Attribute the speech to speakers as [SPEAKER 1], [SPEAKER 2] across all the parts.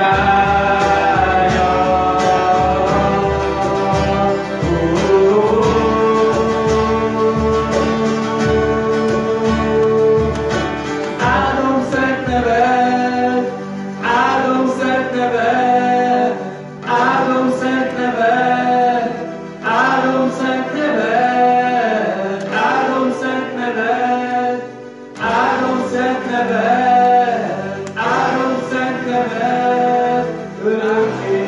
[SPEAKER 1] Áldom szent neved, áldom szent neved, áldom szent neved, áldom szent neved, áldom szent neved, áldom szent neved, áldom szent neved, örökké.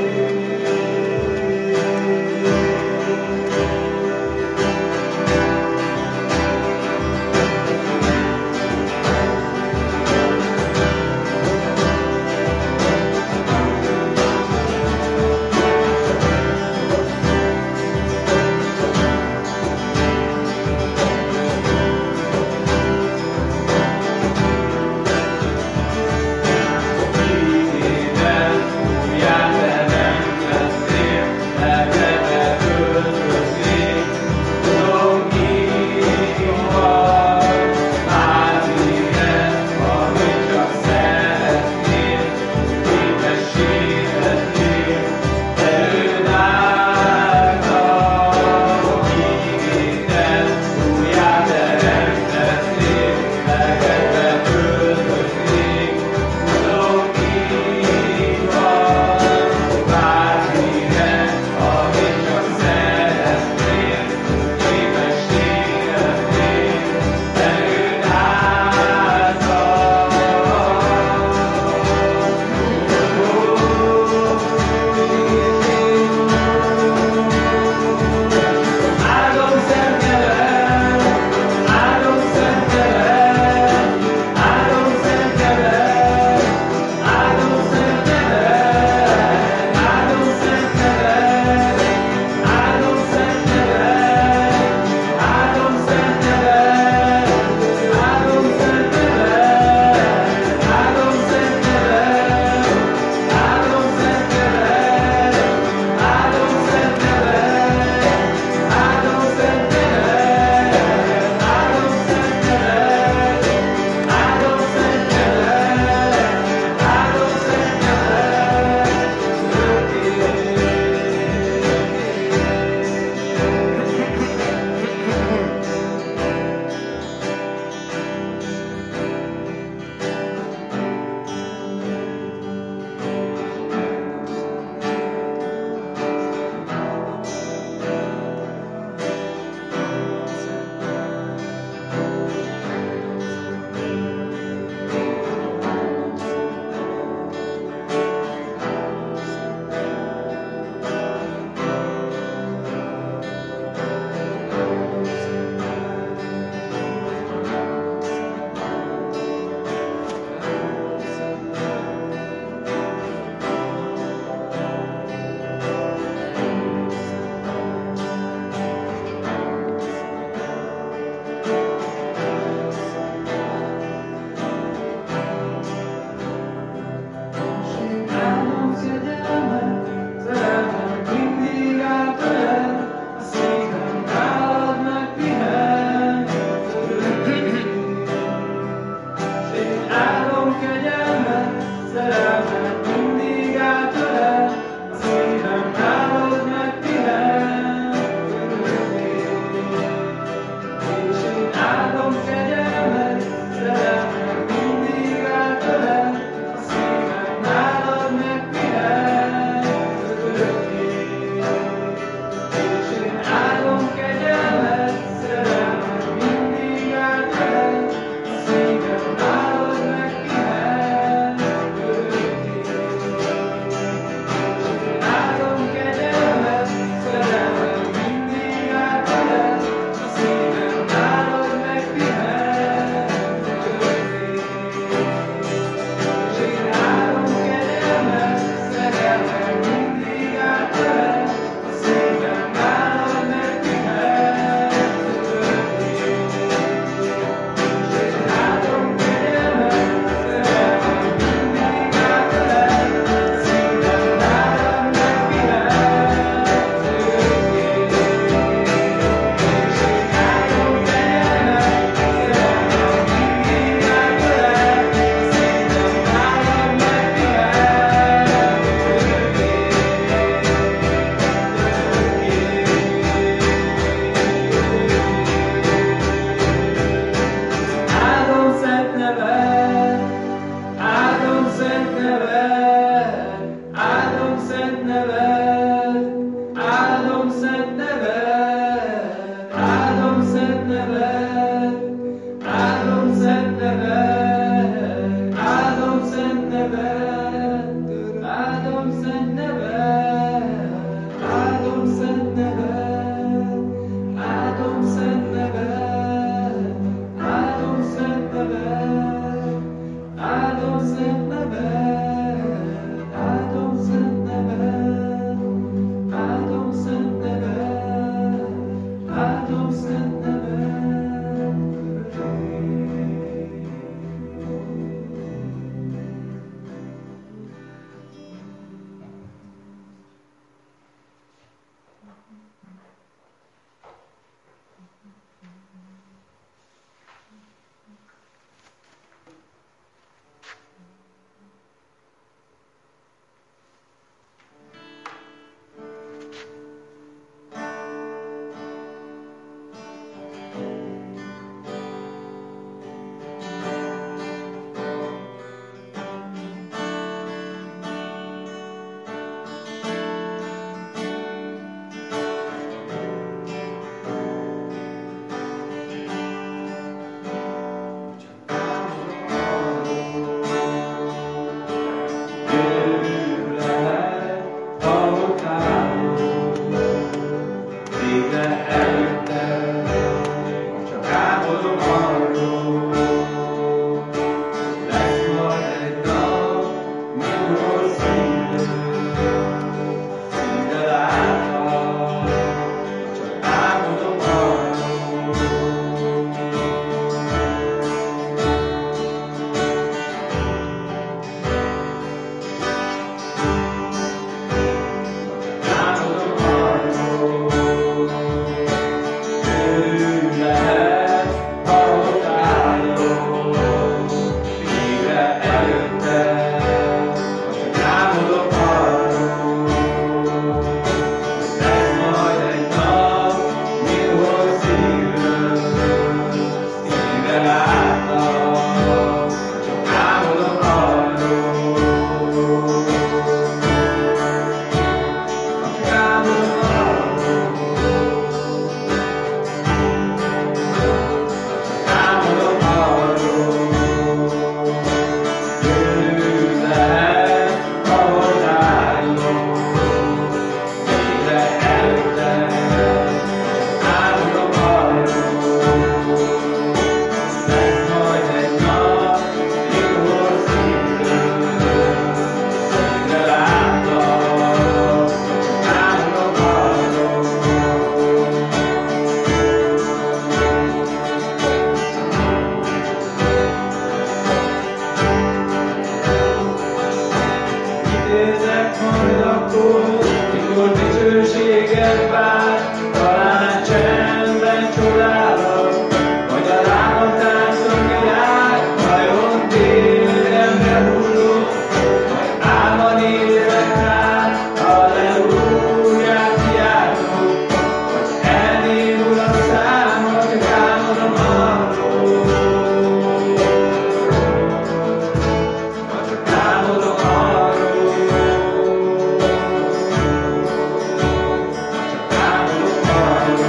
[SPEAKER 1] Amen.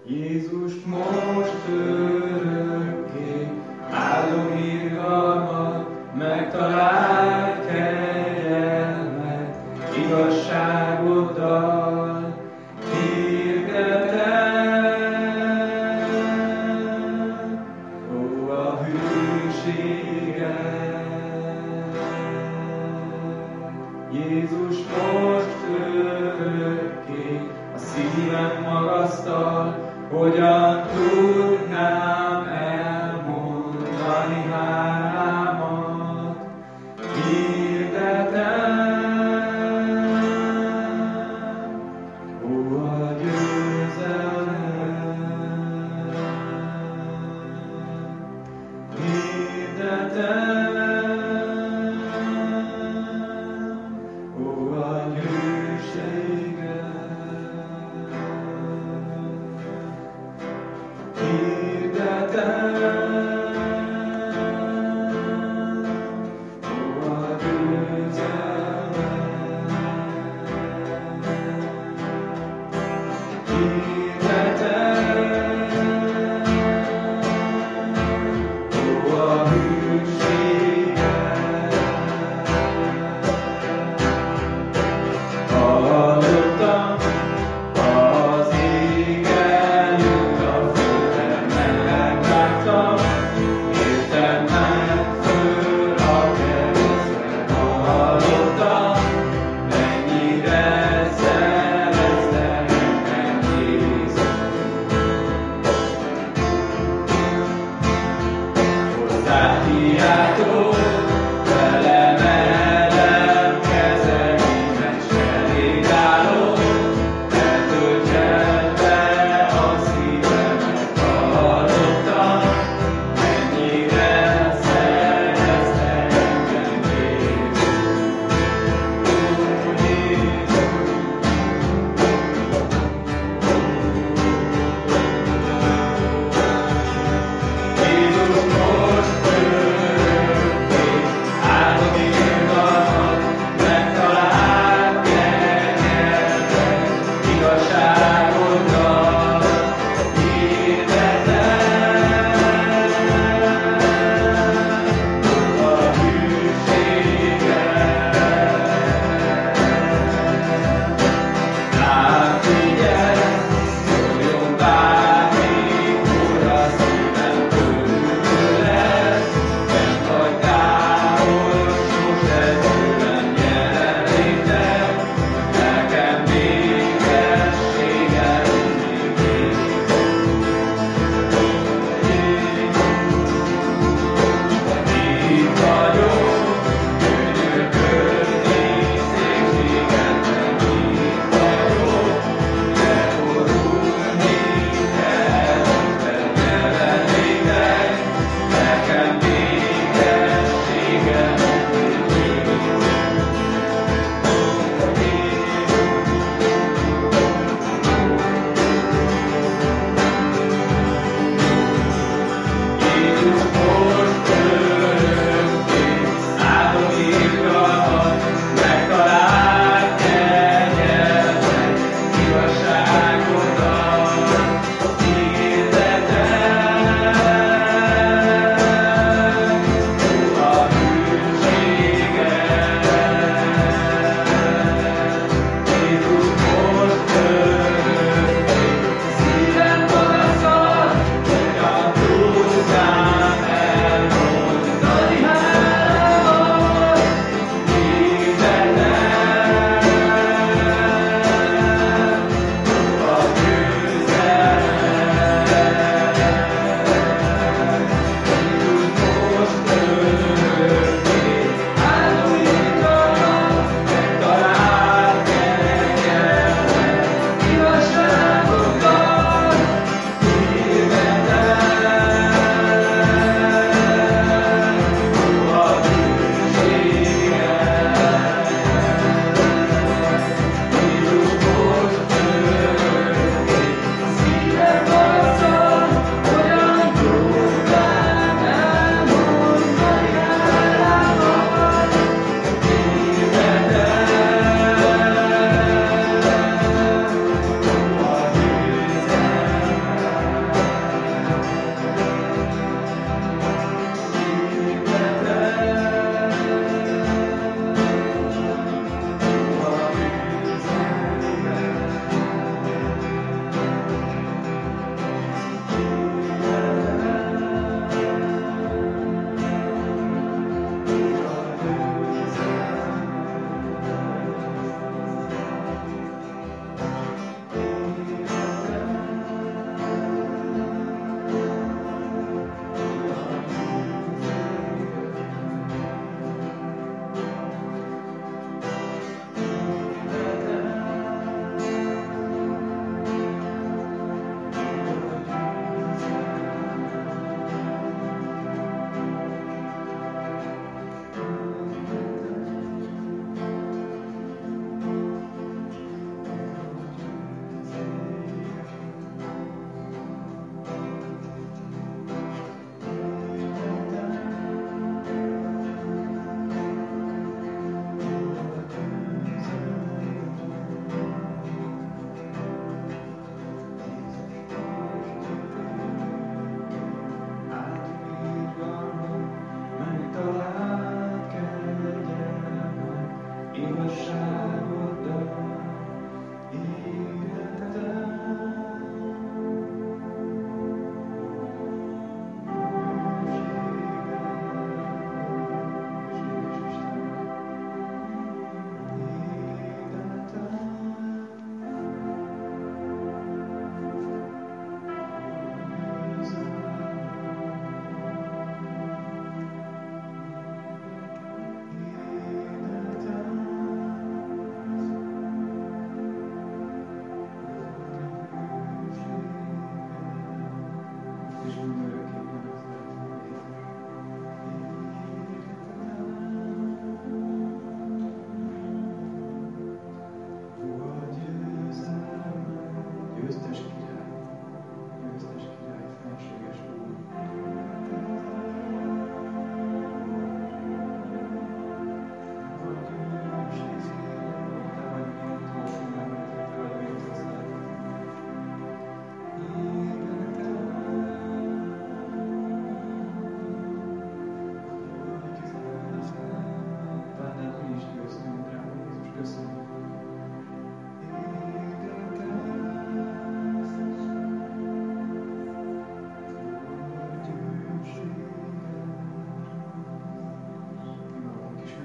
[SPEAKER 1] Jézust most örökké, áldom irgalmat, megtalált kegyelmet, igazságoddal hirdetem, ó, a hűséget. Jézus most örökké, a szívem magasztal, hogyan tudnám elmondani hálámat, hirdetem, ó, a győzelem, hirdetem, ó, a hűséget.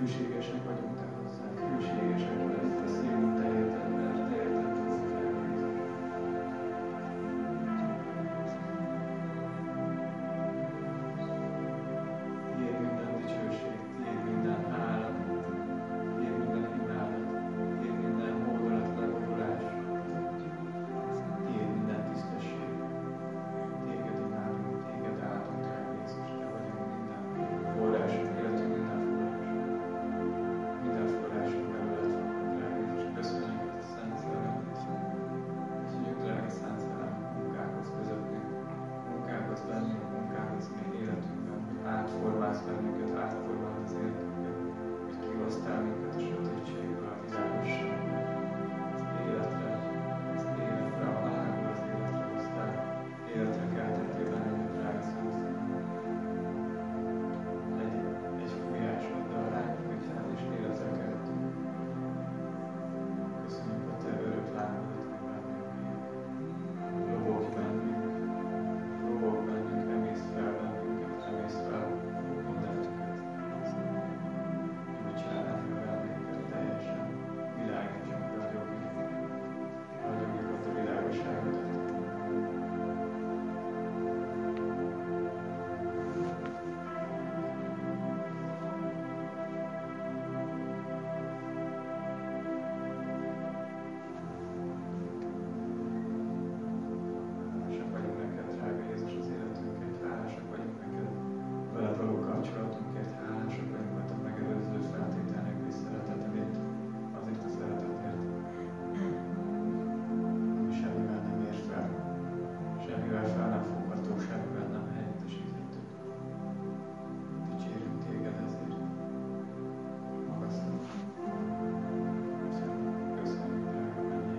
[SPEAKER 1] hűségesek vagyunk te hozzá, hűségesek vagyunk a szívünk te érted, mert te érted tudunk felnézni. Tiéd minden dicsőség, tiéd minden hála, tiéd minden imádat, tiéd minden hódolat legorulás, tiéd minden tisztesség. Téged imádunk, téged áldunk el, Jézus, te vagyunk minden forrásunk, életünk minden forrás. Minden forrásunk belőled van, drága Jézus. Köszönjük a Szent Szerelmet. Köszönjük, drága Szent Szerelem, munkálkodsz közöttünk, munkálkodsz bennünk, munkálkodsz mi életünkben, hogy átformálsz bennünket, átformálod az életünket, hogy kihoztál minket a sötétségből, a világosságba, az életre, a halálból az életre hoztál, életre keltettél bennünket, drága Szent Szerelem. Egy fújásoddal ráküldtál és életre keltünk. Köszönjük a te örök lábadat, ami bennünk él. Lobogj bennünk, emész fel bennünket, emész fel mindenünket. Gyújtsál el bennünket teljesen, világítson, ragyogjuk ott a világosságot. Hálásak vagyunk neked, drága Jézus, az életünkért, hálásak vagyunk neked veled való kapcsolatunkért, hálásak vagyunk, mert a megelőző feltétel nélküli szeretetedért, azért a szeretetért, ami semmivel nem ér fel, semmivel fel nem fogható, semmivel nem helyettesíthető. Dicsérünk téged ezért. Magasztalunk. Köszönjük, drága mennyi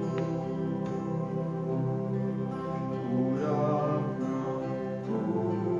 [SPEAKER 1] Uram,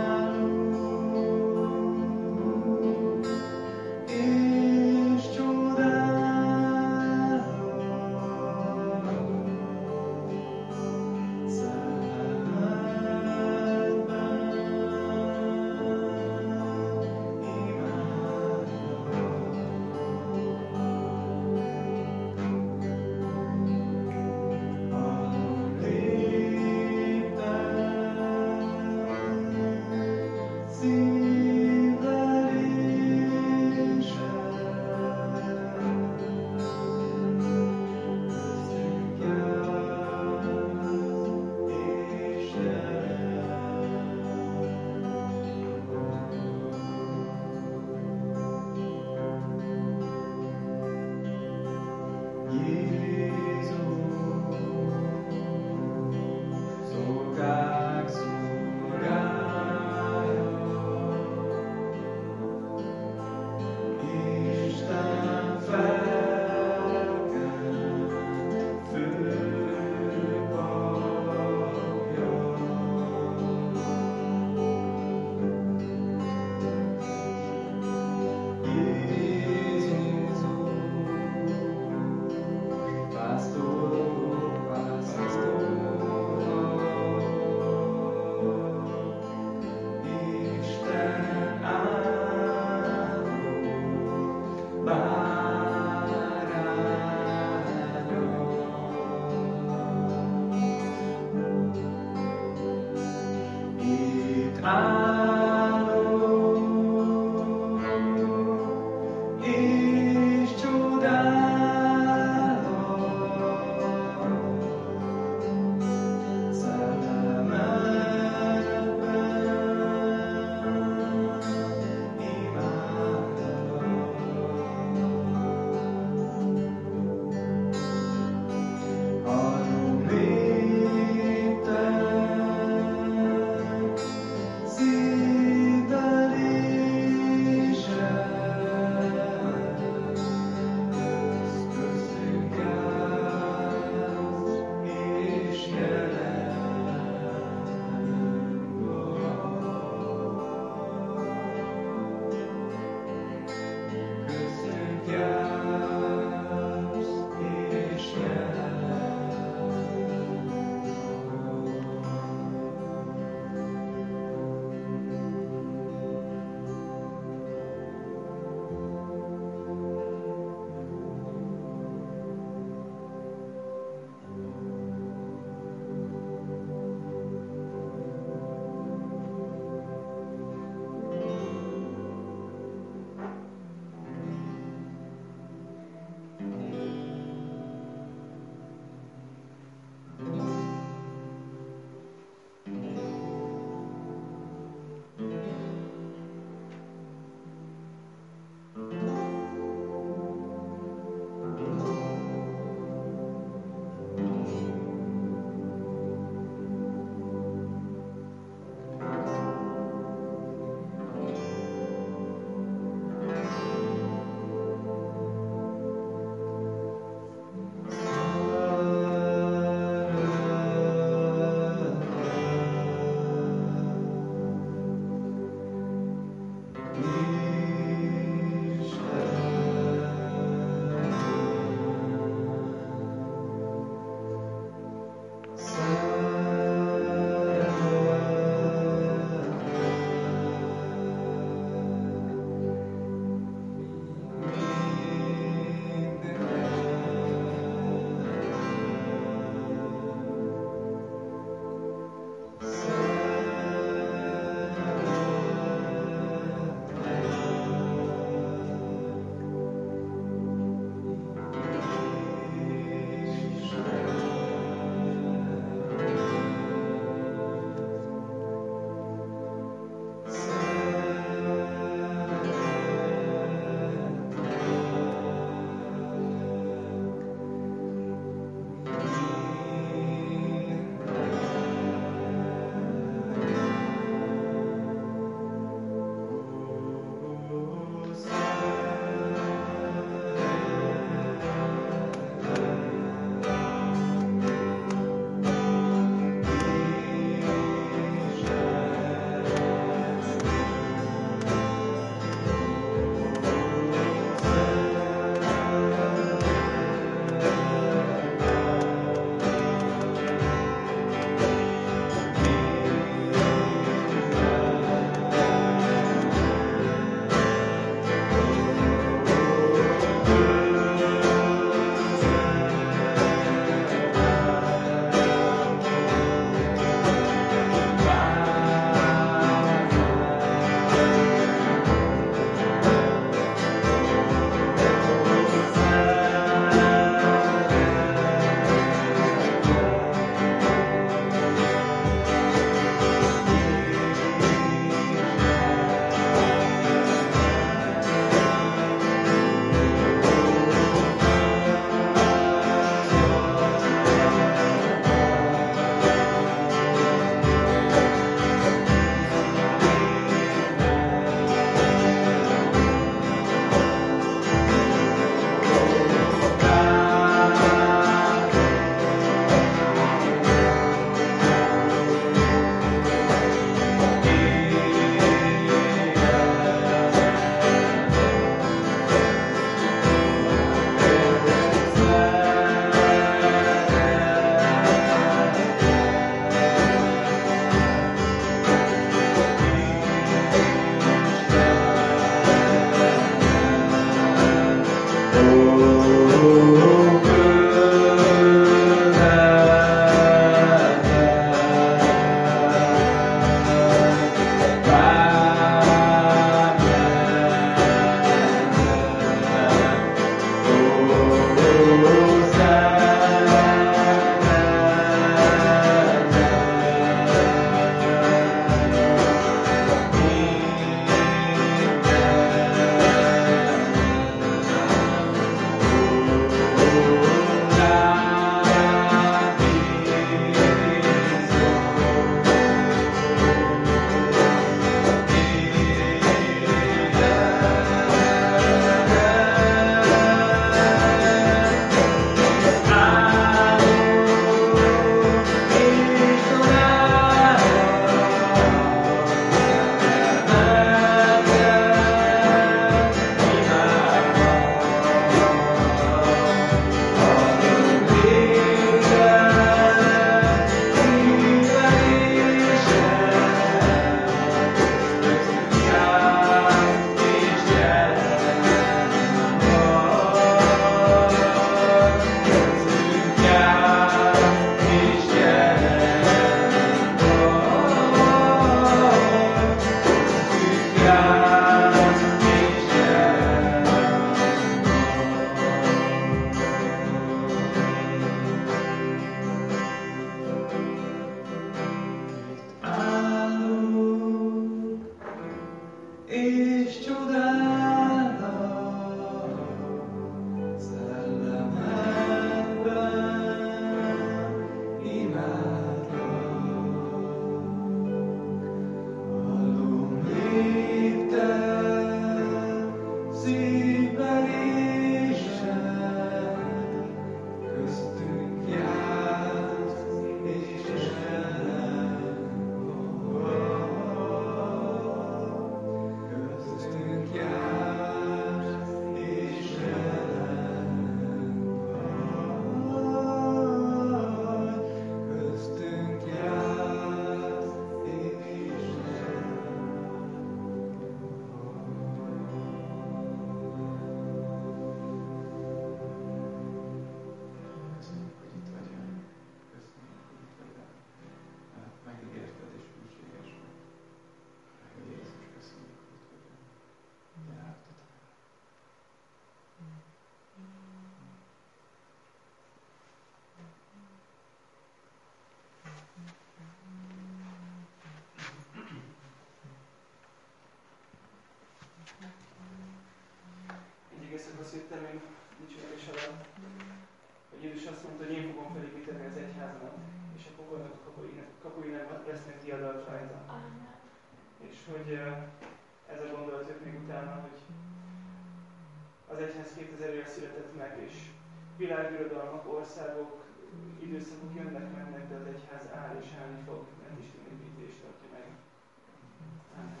[SPEAKER 2] beszéltem én dicsőítés alatt, hogy Jézus azt mondta, hogy én fogom felépíteni az egyházamat, és a pokolnak a kapui nem lesznek diadalt rajta. És hogy ez a gondolat jött még utána, hogy az egyház 2000 éve született meg, és világbirodalmak, országok, időszakok jönnek-mennek, de az egyház áll és állni fog, mert Isten építést tartja meg. Amen.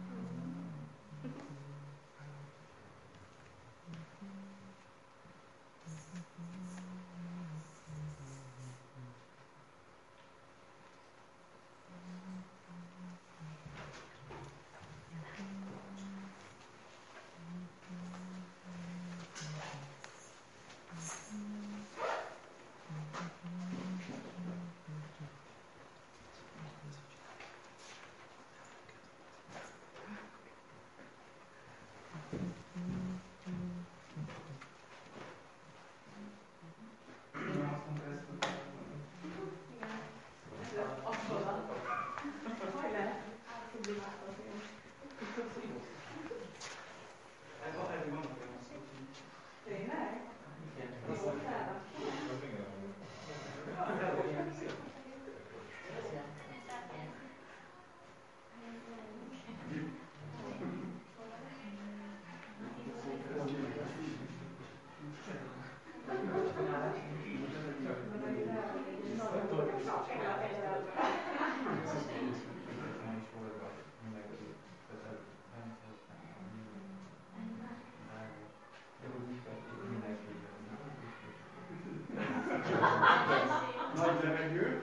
[SPEAKER 2] Nagy levegő.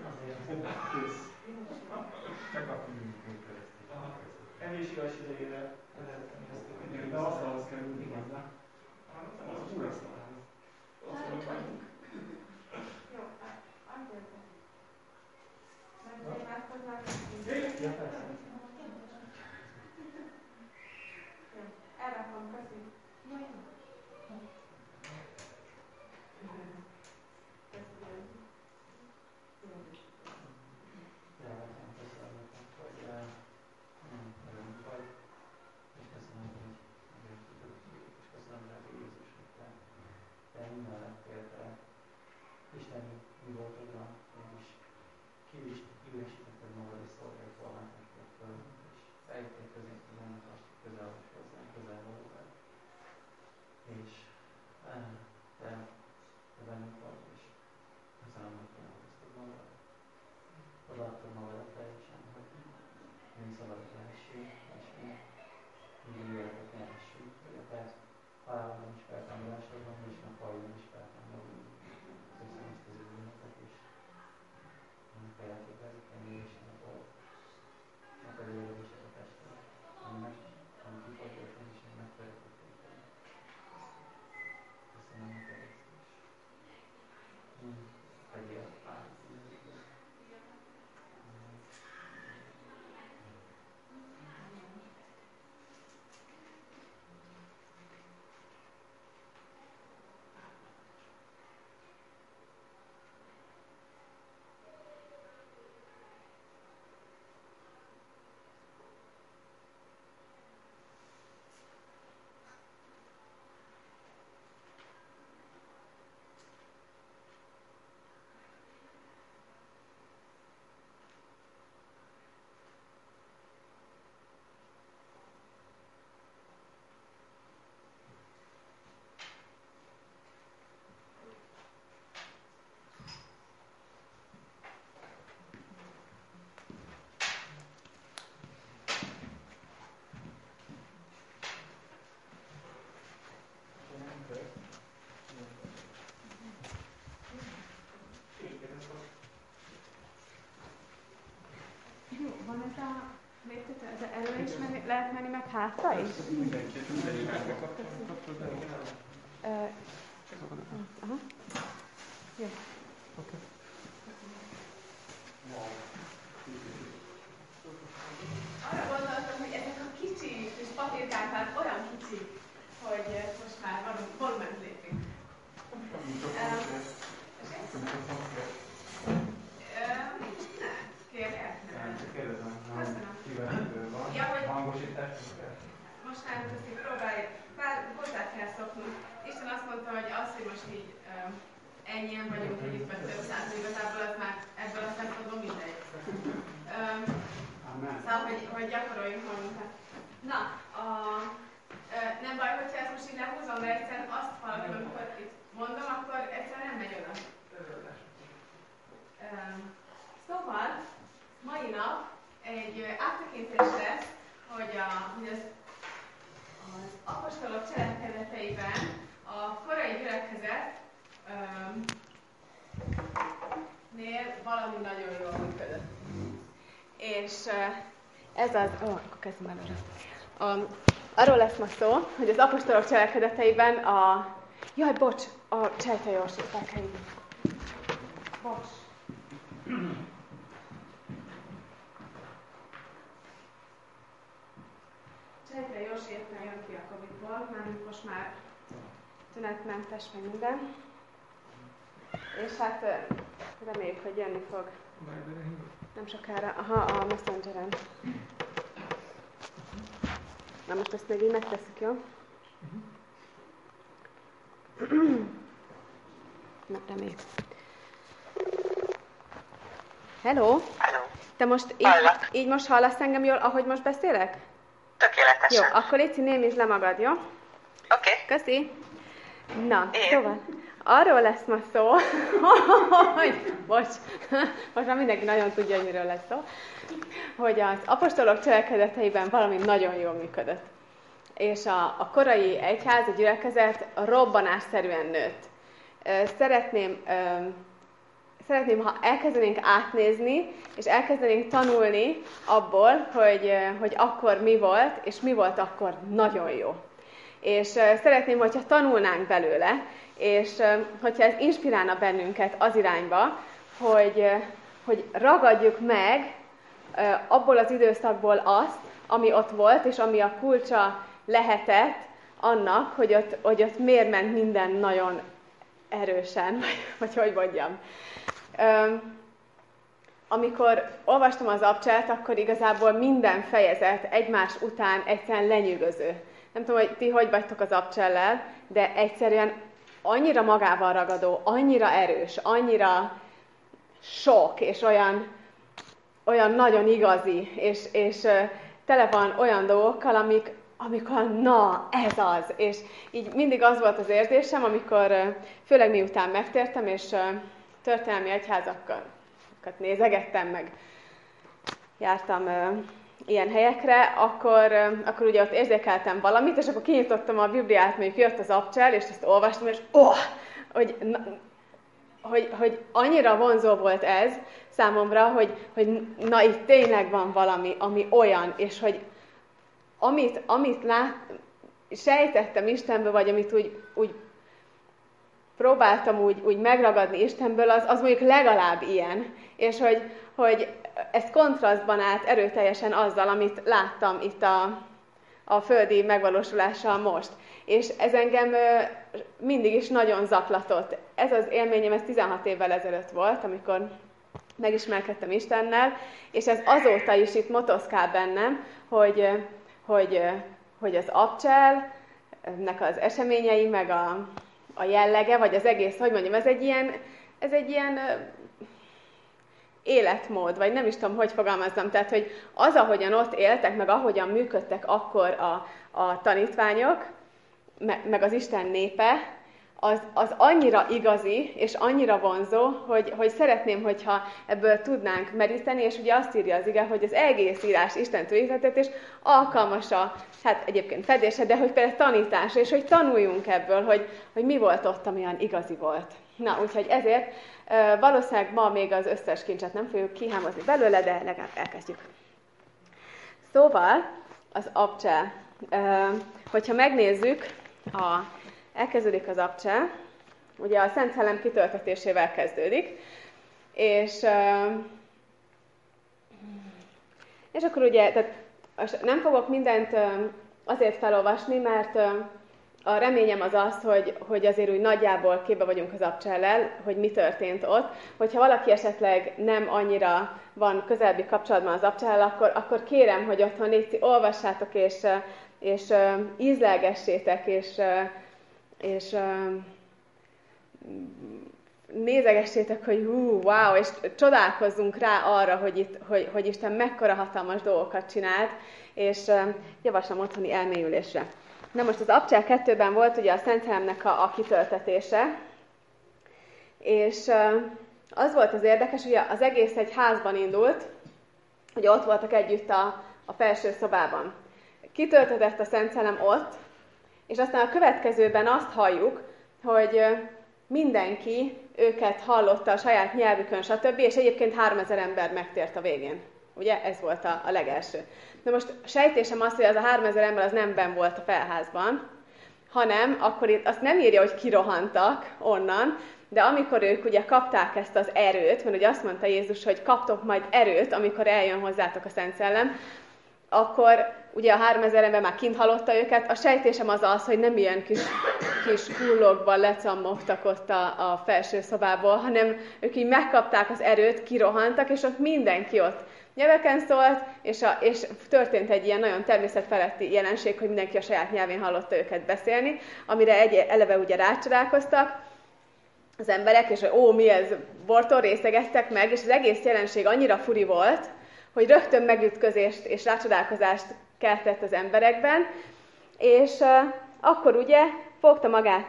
[SPEAKER 2] Evés igaz idejére lehettem ezt. De asztalhoz kerülni hozzá. Az az úrasztalához.
[SPEAKER 3] Jó, adjátok. Mert imádkoznak.
[SPEAKER 2] Ja, persze.
[SPEAKER 3] Elrakom, köszi. Van ez a léptető, ez elő is lehet menni, meg hátra is?
[SPEAKER 1] Mindenki
[SPEAKER 3] Aha. Jó.
[SPEAKER 1] Oké.
[SPEAKER 3] Arra gondoltam, hogy ezek a kicsi kis papírkák már olyan kicsi, hogy most már volument lépünk. Most már próbálj, bár hozzá kell szoknunk, és egyik vagy több száz, igazából az már ebből a szempontból mindegy. Szóval, hogy gyakoroljunk magunkat. Na, nem baj, hogyha ezt most így lehúzom, de egyszerűen azt hallom, amikor itt mondom, akkor egyszerűen nem megy oda. Szóval, mai nap egy áttekintés lesz, hogy az apostolok cselekedeteiben a korai gyülekezet nél valami nagyon jól működött. És ez az... akkor kezdem előre. Arról lesz ma szó, hogy az apostolok cselekedeteiben Jaj, bocs! A Csejte Józsi, fel kell írni. Bocs! Csejte Józsi éppen jön ki a Covid-ból, mert most már tünetmentes, meg minden. És hát reméljük, hogy jönni fog. Nem sokára. A Messengeren. Na most ezt még így megteszük, jó? Na, reméljük. Hello!
[SPEAKER 4] Hello!
[SPEAKER 3] Te most így most hallasz engem jól, ahogy most beszélek?
[SPEAKER 4] Tökéletesen.
[SPEAKER 3] Jó, akkor légy némítsd le magad, jó?
[SPEAKER 4] Oké.
[SPEAKER 3] Köszi! Na, szóval, arról lesz ma szó, hogy, bocs, most már mindenki nagyon tudja, hogy miről lesz szó, hogy az apostolok cselekedeteiben valami nagyon jól működött. És a korai egyház, a gyülekezet robbanásszerűen nőtt. Szeretném, ha elkezdenénk átnézni, és elkezdenénk tanulni abból, hogy akkor mi volt, és mi volt akkor nagyon jó. És szeretném, hogyha tanulnánk belőle, és hogyha ez inspirálna bennünket az irányba, hogy ragadjuk meg abból az időszakból azt, ami ott volt, és ami a kulcsa lehetett annak, hogy ott miért ment minden nagyon erősen, vagy hogy mondjam. Amikor olvastam az abcselt, akkor igazából minden fejezet egymás után egyszerűen lenyűgöző. Nem tudom, hogy ti hogy vagytok az abcsellel, de egyszerűen annyira magával ragadó, annyira erős, annyira sok, és olyan nagyon igazi, és tele van olyan dolgokkal, amikor na, ez az. És így mindig az volt az érzésem, amikor főleg miután megtértem, és történelmi egyházakat nézegettem, meg jártam ilyen helyekre, akkor ugye ott érzékeltem valamit, és akkor kinyitottam a Bibliát, mondjuk jött az abcsel, és ezt olvastam, és hogy annyira vonzó volt ez számomra, hogy na itt tényleg van valami, ami olyan, és hogy amit sejtettem Istenből, vagy amit úgy próbáltam úgy megragadni Istenből, az mondjuk legalább ilyen. És hogy ez kontrasztban állt erőteljesen azzal, amit láttam itt a földi megvalósulással most. És ez engem mindig is nagyon zaklatott. Ez az élményem, ez 16 évvel ezelőtt volt, amikor megismerkedtem Istennel, és ez azóta is itt motoszkál bennem, hogy az abcselnek az eseményei, meg a jellege, vagy az egész, hogy mondjam, ez egy ilyen életmód, vagy nem is tudom, hogy fogalmazzam, tehát, hogy az, ahogyan ott éltek, meg ahogyan működtek akkor a tanítványok, meg az Isten népe, az annyira igazi, és annyira vonzó, hogy szeretném, hogyha ebből tudnánk meríteni, és ugye azt írja az ige, hogy az egész írás Istentől ihletett, és alkalmas hát egyébként fedése, de hogy például tanításra, és hogy tanuljunk ebből, hogy mi volt ott, ami olyan igazi volt. Na, úgyhogy ezért valószínűleg ma még az összes kincset nem fogjuk kihámozni belőle, de legalább elkezdjük. Szóval, az abcsel. Hogyha megnézzük, elkezdődik az abcsel, ugye a Szent Szellem kitöltetésével kezdődik, és akkor ugye, tehát nem fogok mindent azért felolvasni, mert a reményem az, hogy azért úgy nagyjából képbe vagyunk az abcsellel, hogy mi történt ott. Hogyha valaki esetleg nem annyira van közelebbi kapcsolatban az abcsellel, akkor kérem, hogy otthon légy, olvassátok, és ízlelgessétek, és nézegessétek, hogy wow, és csodálkozzunk rá arra, hogy Isten mekkora hatalmas dolgokat csinált, és javaslom otthoni elmélyülésre. Na most az Abcsel 2-ben volt ugye a Szent Szellemnek a kitöltetése, és az volt az érdekes, hogy az egész egy házban indult, ugye ott voltak együtt a felső szobában. Kitöltetett a Szent Szellem ott, és aztán a következőben azt halljuk, hogy mindenki őket hallotta a saját nyelvükön, stb., és egyébként 3000 ember megtért a végén. Ugye? Ez volt a legelső. Na most sejtésem az, hogy az a 3000 ember az nem benn volt a felházban, hanem akkor itt azt nem írja, hogy kirohantak onnan, de amikor ők ugye kapták ezt az erőt, mert ugye azt mondta Jézus, hogy kaptok majd erőt, amikor eljön hozzátok a Szent Szellem, akkor ugye a 3000 ember már kint hallotta őket. A sejtésem az, hogy nem ilyen kis kullogban lecammogtak ott a felső szobából, hanem ők így megkapták az erőt, kirohantak, és ott mindenki ott nyelveken szólt, és történt egy ilyen nagyon természetfeletti jelenség, hogy mindenki a saját nyelvén hallotta őket beszélni, amire eleve ugye rácsodálkoztak az emberek, és hogy mi ez, bortól részegettek meg, és az egész jelenség annyira furi volt, hogy rögtön megütközést és rácsodálkozást keltett az emberekben, és akkor ugye fogta magát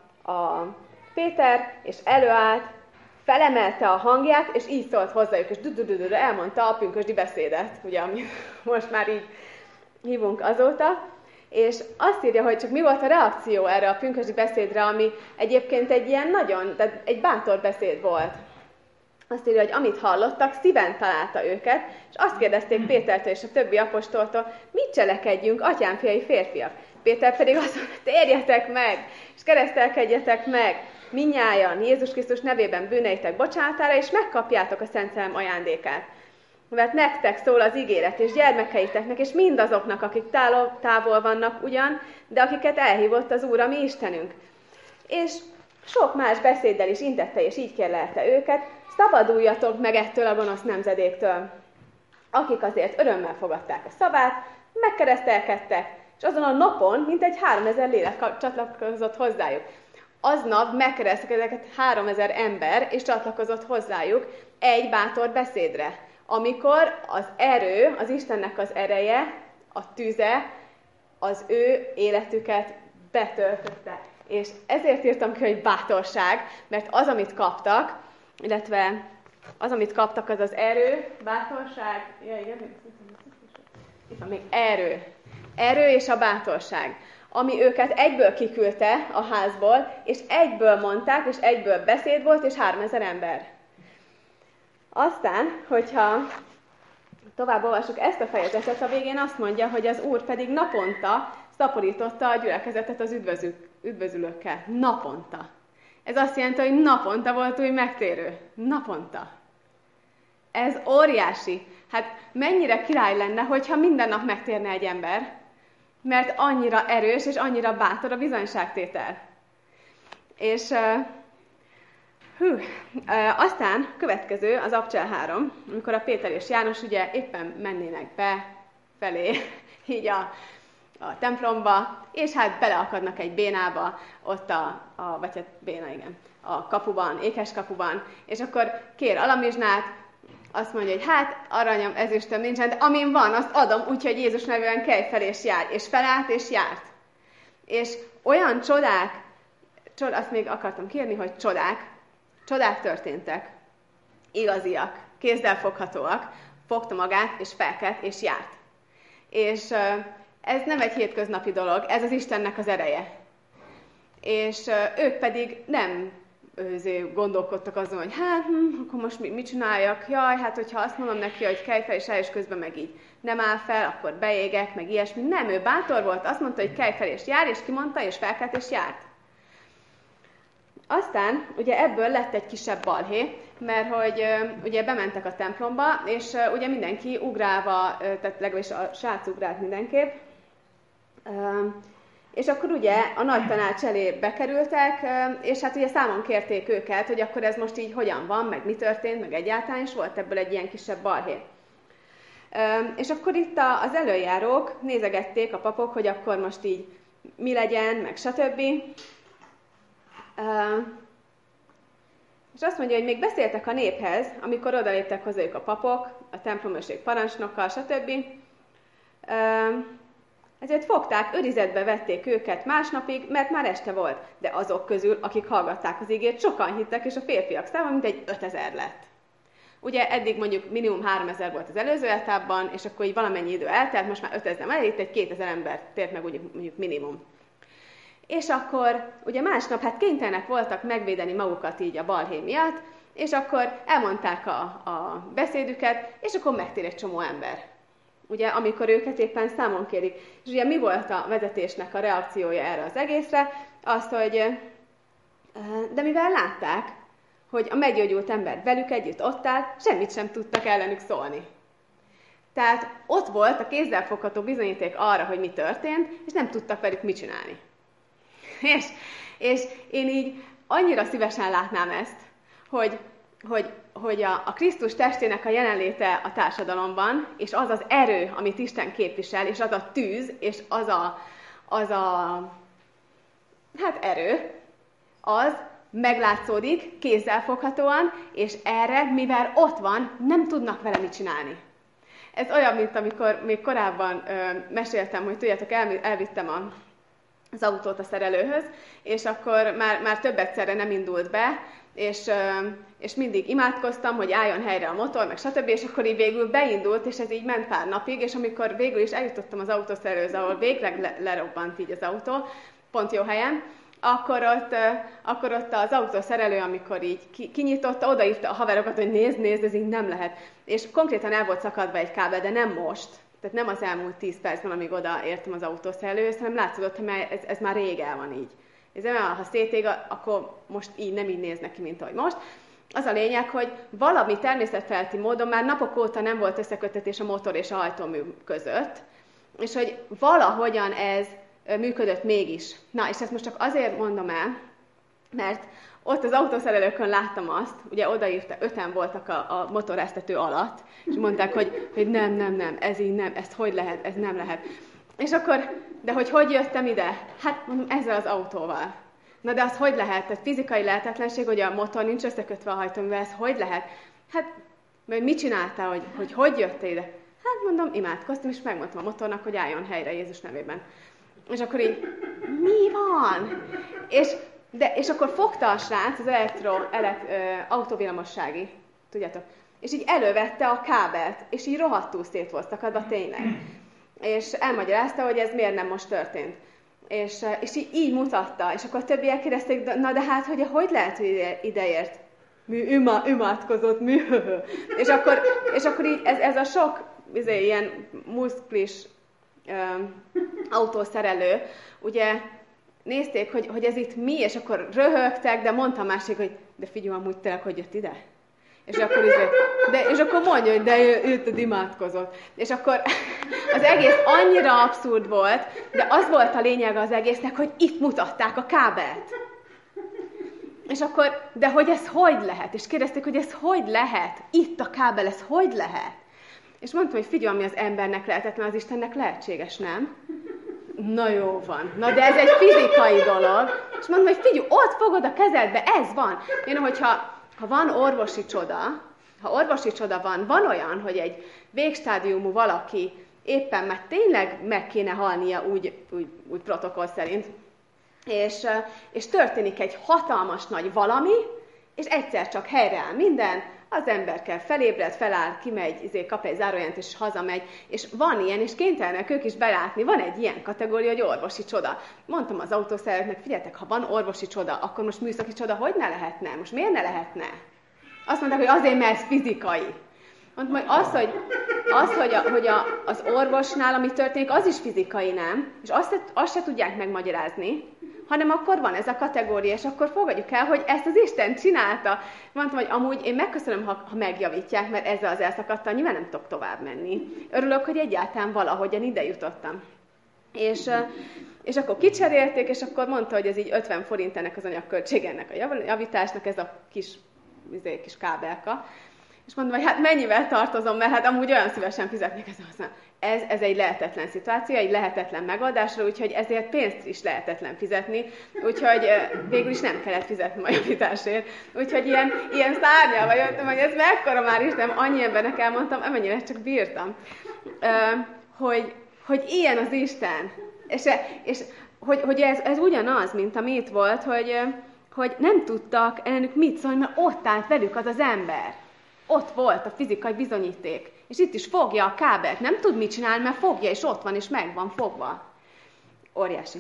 [SPEAKER 3] a Péter, és előállt, felemelte a hangját, és így szólt hozzájuk, és elmondta a pünkösdi beszédet, ugye, amit most már így hívunk azóta, és azt írja, hogy csak mi volt a reakció erre a pünkösdi beszédre, ami egyébként egy ilyen tehát egy bátor beszéd volt. Azt írja, hogy amit hallottak, szíven találta őket, és azt kérdezték Pétertől és a többi apostoltól, mit cselekedjünk, atyám fiai férfiak. Péter pedig azt mondta, térjetek meg, és keresztelkedjetek meg, mindnyájan Jézus Krisztus nevében bűneitek bocsánatára, és megkapjátok a Szent Szellem ajándékát. Mert nektek szól az ígéret, és gyermekeiteknek, és mindazoknak, akik távol vannak ugyan, de akiket elhívott az Úr, a mi Istenünk. És sok más beszéddel is intette, és így kérlelte őket, szabaduljatok meg ettől a gonosz nemzedéktől. Akik azért örömmel fogadták a szavát, megkeresztelkedtek, és azon a napon mintegy 3000 lélek csatlakozott hozzájuk. Aznap megkeresztelkedett 3000 ember, és csatlakozott hozzájuk egy bátor beszédre, amikor az erő, az Istennek az ereje, a tüze, az ő életüket betöltötte. És ezért írtam ki, hogy bátorság, mert az, amit kaptak, illetve az, amit kaptak, az az erő, bátorság, itt van még erő. Erő és a bátorság, ami őket egyből kiküldte a házból, és egyből mondták, és egyből beszéd volt, és 3000 ember. Aztán, hogyha tovább olvassuk ezt a fejezetet, a végén azt mondja, hogy az Úr pedig naponta szaporította a gyülekezetet az üdvözülőkkel. Naponta. Ez azt jelenti, hogy naponta volt új megtérő. Naponta. Ez óriási. Hát mennyire király lenne, hogyha minden nap megtérne egy ember, mert annyira erős és annyira bátor a bizonyságtétel. És aztán következő az Abcsel 3, amikor a Péter és János ugye éppen mennének felé így a templomba, és hát beleakadnak egy bénába, ott vagy hát béna, igen, a kapuban, ékes kapuban, és akkor kér alamizsnát, azt mondja, hogy hát aranyam, ezüstöm nincsen, de amin van, azt adom, úgyhogy Jézus nevében kelj fel és járj. És felállt és járt. És olyan csodák, azt még akartam kérni, hogy csodák történtek. Igaziak, kézzelfoghatóak, fogta magát, és felkelt, és járt. És ez nem egy hétköznapi dolog, ez az Istennek az ereje. És ők pedig nem gondolkodtak azon, hogy hát, akkor most mit csináljak? Jaj, hát hogyha azt mondom neki, hogy kelj fel, és el, és közben meg így nem áll fel, akkor beégek, meg ilyesmi. Nem, ő bátor volt, azt mondta, hogy kelj fel, és jár, és kimondta, és felkelt, és járt. Aztán ugye ebből lett egy kisebb balhé, mert hogy ugye bementek a templomba, és ugye mindenki ugrálva, tehát legalábbis a srác ugrált mindenképp, és akkor ugye a nagy tanács elé bekerültek, és hát ugye számon kérték őket, hogy akkor ez most így hogyan van, meg mi történt, meg egyáltalán, és volt ebből egy ilyen kisebb balhé. És akkor itt az előjárók nézegették a papok, hogy akkor most így mi legyen, meg stb. És azt mondja, hogy még beszéltek a néphez, amikor odaléptek hozzájuk a papok, a templomőrség parancsnokkal, stb. Ezért fogták, őrizetbe vették őket másnapig, mert már este volt. De azok közül, akik hallgatták az igét, sokan hittek, és a férfiak száma mintegy 5000 lett. Ugye eddig mondjuk minimum 3000 volt az előző etapban, és akkor így valamennyi idő eltelt, most már 5000 mellé, itt egy 2000 ember tért meg mondjuk minimum. És akkor ugye másnap hát kénytelenek voltak megvédeni magukat így a balhé miatt, és akkor elmondták a beszédüket, és akkor megtér egy csomó ember. Ugye, amikor őket éppen számon kérik. És ugye mi volt a vezetésnek a reakciója erre az egészre? Az, hogy de mivel látták, hogy a meggyógyult ember velük együtt ott áll, semmit sem tudtak ellenük szólni. Tehát ott volt a kézzelfogható bizonyíték arra, hogy mi történt, és nem tudtak velük mit csinálni. És én így annyira szívesen látnám ezt, hogy a Krisztus testének a jelenléte a társadalomban, és az az erő, amit Isten képvisel, és az a tűz, és az a erő, az meglátszódik kézzelfoghatóan, és erre, mivel ott van, nem tudnak vele mit csinálni. Ez olyan, mint amikor még korábban meséltem, hogy tudjátok, elvittem az autót a szerelőhöz, és akkor már több egyszerre nem indult be, és mindig imádkoztam, hogy álljon helyre a motor, meg stb., és akkor így végül beindult, és ez így ment pár napig, és amikor végül is eljutottam az autószerelőhöz, ahol végleg lerobbant így az autó, pont jó helyen, akkor ott az autószerelő, amikor így kinyitotta, odaírta a haverokat, hogy nézd, ez így nem lehet. És konkrétan el volt szakadva egy kábel, de nem most, tehát nem az elmúlt 10 percben, amíg odaértem az autószerelőhöz, hanem látszott, hogy ez már rég el van így. Ez olyan, ha szétég, akkor most így nem így néz neki, mint ahogy most. Az a lényeg, hogy valami természetfeletti módon már napok óta nem volt összeköttetés a motor és a hajtómű között, és hogy valahogyan ez működött mégis. Na, és ezt most csak azért mondom el, mert ott az autószerelőkön láttam azt, ugye odaírta, 5-en voltak a motoráztető alatt, és mondták, hogy nem, ez így nem, ez hogy lehet, ez nem lehet. És akkor, de hogy jöttem ide? Hát mondom, ezzel az autóval. Na de az hogy lehet? Tehát fizikai lehetetlenség, hogy a motor nincs összekötve a hajtóművel, ez hogy lehet? Hát, mert mit csináltál, hogy jöttél ide? Hát mondom, imádkoztam, és megmondtam a motornak, hogy álljon helyre Jézus nevében. És akkor így, mi van? És akkor fogta a srác, az autóvillamossági, tudjátok, és így elővette a kábelt, és így rohadtul szét volt szakadva tényleg. És elmagyarázta, hogy ez miért nem most történt. És így mutatta, és akkor a többiek kérdezték, na de hát, hogy lehet, hogy ideért? Imádkozott, és akkor így ez a sok ilyen muszklis autószerelő, ugye nézték, hogy ez itt mi, és akkor röhögtek, de mondta másik, hogy de figyelj, amúgy tényleg, hogy jött ide? És akkor mondja, hogy de ő imádkozott. És akkor az egész annyira abszurd volt, de az volt a lényeg az egésznek, hogy itt mutatták a kábelt. És akkor, de hogy ez hogy lehet? És kérdezték, hogy ez hogy lehet? Itt a kábel, ez hogy lehet? És mondtam, hogy figyelj, ami az embernek lehetetlen, az Istennek lehetséges, nem? Na jó van. Na de ez egy fizikai dolog. És mondtam, hogy figyelj, ott fogod a kezedbe, ez van. Én, hogyha van orvosi csoda, ha orvosi csoda van olyan, hogy egy végstádiumú valaki éppen már tényleg meg kéne halnia úgy protokoll szerint, és történik egy hatalmas nagy valami, és egyszer csak helyreáll minden, az ember kell felébred, feláll, kimegy, kap egy zárójelentést, és hazamegy, és van ilyen, és kénytelenek ők is belátni, van egy ilyen kategória, hogy orvosi csoda. Mondtam az autószerelőknek, figyeljetek, ha van orvosi csoda, akkor most műszaki csoda hogy ne lehetne? Most miért ne lehetne? Azt mondták, hogy azért, mert ez fizikai. Mondtam, hogy az orvosnál, ami történik, az is fizikai, nem? És azt se tudják megmagyarázni, hanem akkor van ez a kategória, és akkor fogadjuk el, hogy ezt az Isten csinálta. Mondtam, hogy amúgy én megköszönöm, ha megjavítják, mert ezzel az elszakadtal nyilván nem tudok tovább menni. Örülök, hogy egyáltalán valahogyan ide jutottam. És akkor kicserélték, és akkor mondta, hogy ez így 50 forint ennek az anyagköltség ennek a javításnak, ez a kis kábelka. És mondom, hogy hát mennyivel tartozom, mert hát amúgy olyan szívesen fizetnék ezen. Ez egy lehetetlen szituáció, egy lehetetlen megoldásra, úgyhogy ezért pénzt is lehetetlen fizetni, úgyhogy végül is nem kellett fizetni a javításért. Úgyhogy ilyen szárnyalva jöttem, hogy ez mekkora már is, nem annyi embernek elmondtam, amennyire csak bírtam. Hogy ilyen az Isten. És hogy ez ugyanaz, mint ami itt volt, hogy nem tudtak ellenük mit szólni, mert ott állt velük az ember. Ott volt a fizikai bizonyíték. És itt is fogja a kábelt. Nem tud mit csinálni, mert fogja, és ott van, és meg van fogva. Óriási.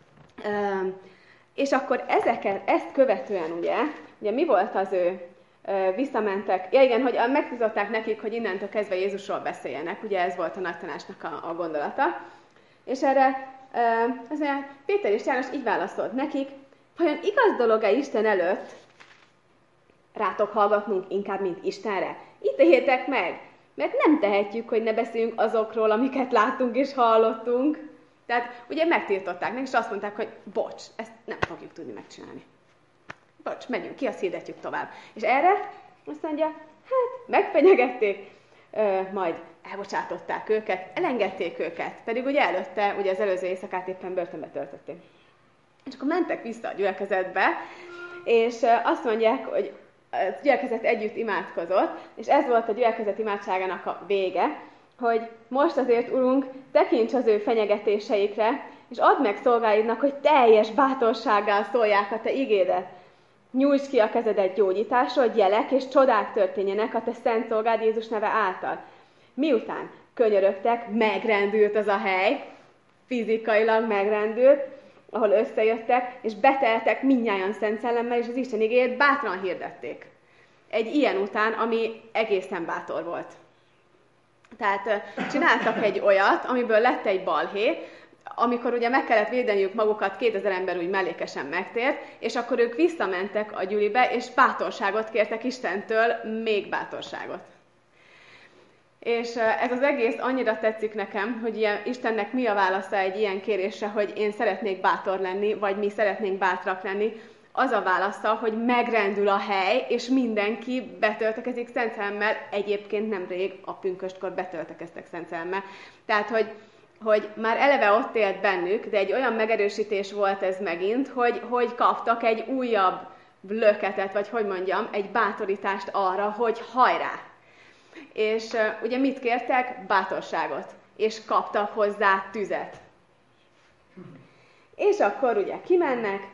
[SPEAKER 3] És akkor ezt követően ugye mi volt az ő visszamentek? Ja igen, hogy megbízották nekik, hogy innentől kezdve Jézusról beszéljenek. Ugye ez volt a nagy tanácsnak a gondolata. És erre azt mondja, Péter és János így válaszolt nekik, vajon igaz dolog-e Isten előtt rátok hallgatnunk inkább, mint Istenre? Ítéljétek meg, mert nem tehetjük, hogy ne beszéljünk azokról, amiket láttunk és hallottunk. Tehát ugye megtiltották nekik, és azt mondták, hogy bocs, ezt nem fogjuk tudni megcsinálni. Bocs, megyünk ki, azt hirdetjük tovább. És erre azt mondja, hát megfenyegették, majd elbocsátották őket, elengedték őket, pedig ugye előtte, ugye az előző éjszakát éppen börtönbe töltötték. És akkor mentek vissza a gyülekezetbe, és azt mondják, hogy a gyülekezet együtt imádkozott, és ez volt a gyülekezet imádságának a vége, hogy most azért, Urunk, tekints az ő fenyegetéseikre, és add meg szolgáidnak, hogy teljes bátorsággal szólják a te igédet. Nyújtsd ki a kezedet gyógyításra, hogy jelek és csodák történjenek a te szent szolgád Jézus neve által. Miután könyörögtek, megrendült az a hely, fizikailag megrendült, ahol összejöttek, és beteltek mindnyájan Szent Szellemmel, és az Isten igéjét bátran hirdették. Egy ilyen után, ami egészen bátor volt. Tehát csináltak egy olyat, amiből lett egy balhé, amikor ugye meg kellett védeniük magukat, 2000 ember úgy mellékesen megtért, és akkor ők visszamentek a gyülibe, és bátorságot kértek Istentől, még bátorságot. És ez az egész annyira tetszik nekem, hogy Istennek mi a válasza egy ilyen kérésre, hogy én szeretnék bátor lenni, vagy mi szeretnénk bátrak lenni. Az a válasza, hogy megrendül a hely, és mindenki betöltekezik Szent Szellemmel. Egyébként nemrég a pünköstkor betöltekeztek Szent Szellemmel. Tehát, hogy már eleve ott élt bennük, de egy olyan megerősítés volt ez megint, hogy kaptak egy újabb löketet, vagy hogy mondjam, egy bátorítást arra, hogy hajrá! És ugye mit kértek? Bátorságot. És kaptak hozzá tüzet. És akkor ugye kimennek,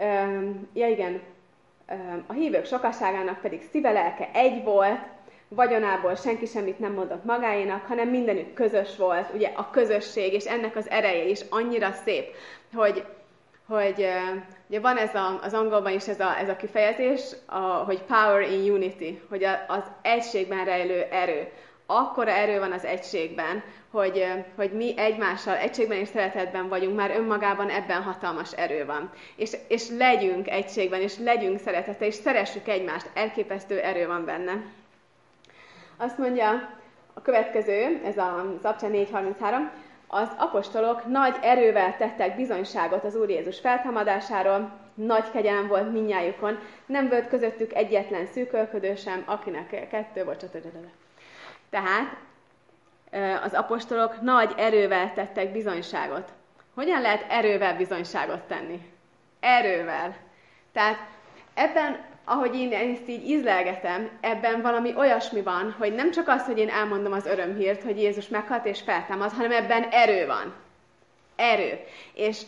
[SPEAKER 3] a hívők sokaságának pedig szíve lelke egy volt, vagyonából senki semmit nem mondott magáénak, hanem mindenük közös volt, ugye a közösség, és ennek az ereje is annyira szép, hogy ugye van ez az angolban is ez a kifejezés, hogy power in unity, hogy az egységben rejlő erő. Akkora erő van az egységben, hogy mi egymással egységben és szeretetben vagyunk, már önmagában ebben hatalmas erő van. És legyünk egységben, és legyünk szeretettel, és szeressük egymást, elképesztő erő van benne. Azt mondja a következő, ez a Zabcsán 4.33, az apostolok nagy erővel tettek bizonyságot az Úr Jézus feltámadásáról, nagy kegyelem volt mindnyájukon, nem volt közöttük egyetlen szűkölködő sem, akinek 2, Tehát az apostolok nagy erővel tettek bizonyságot. Hogyan lehet erővel bizonyságot tenni? Erővel. Tehát ebben, ahogy én ezt így ízlelgetem, ebben valami olyasmi van, hogy nem csak az, hogy én elmondom az örömhírt, hogy Jézus meghalt és feltámad, hanem ebben erő van. Erő. És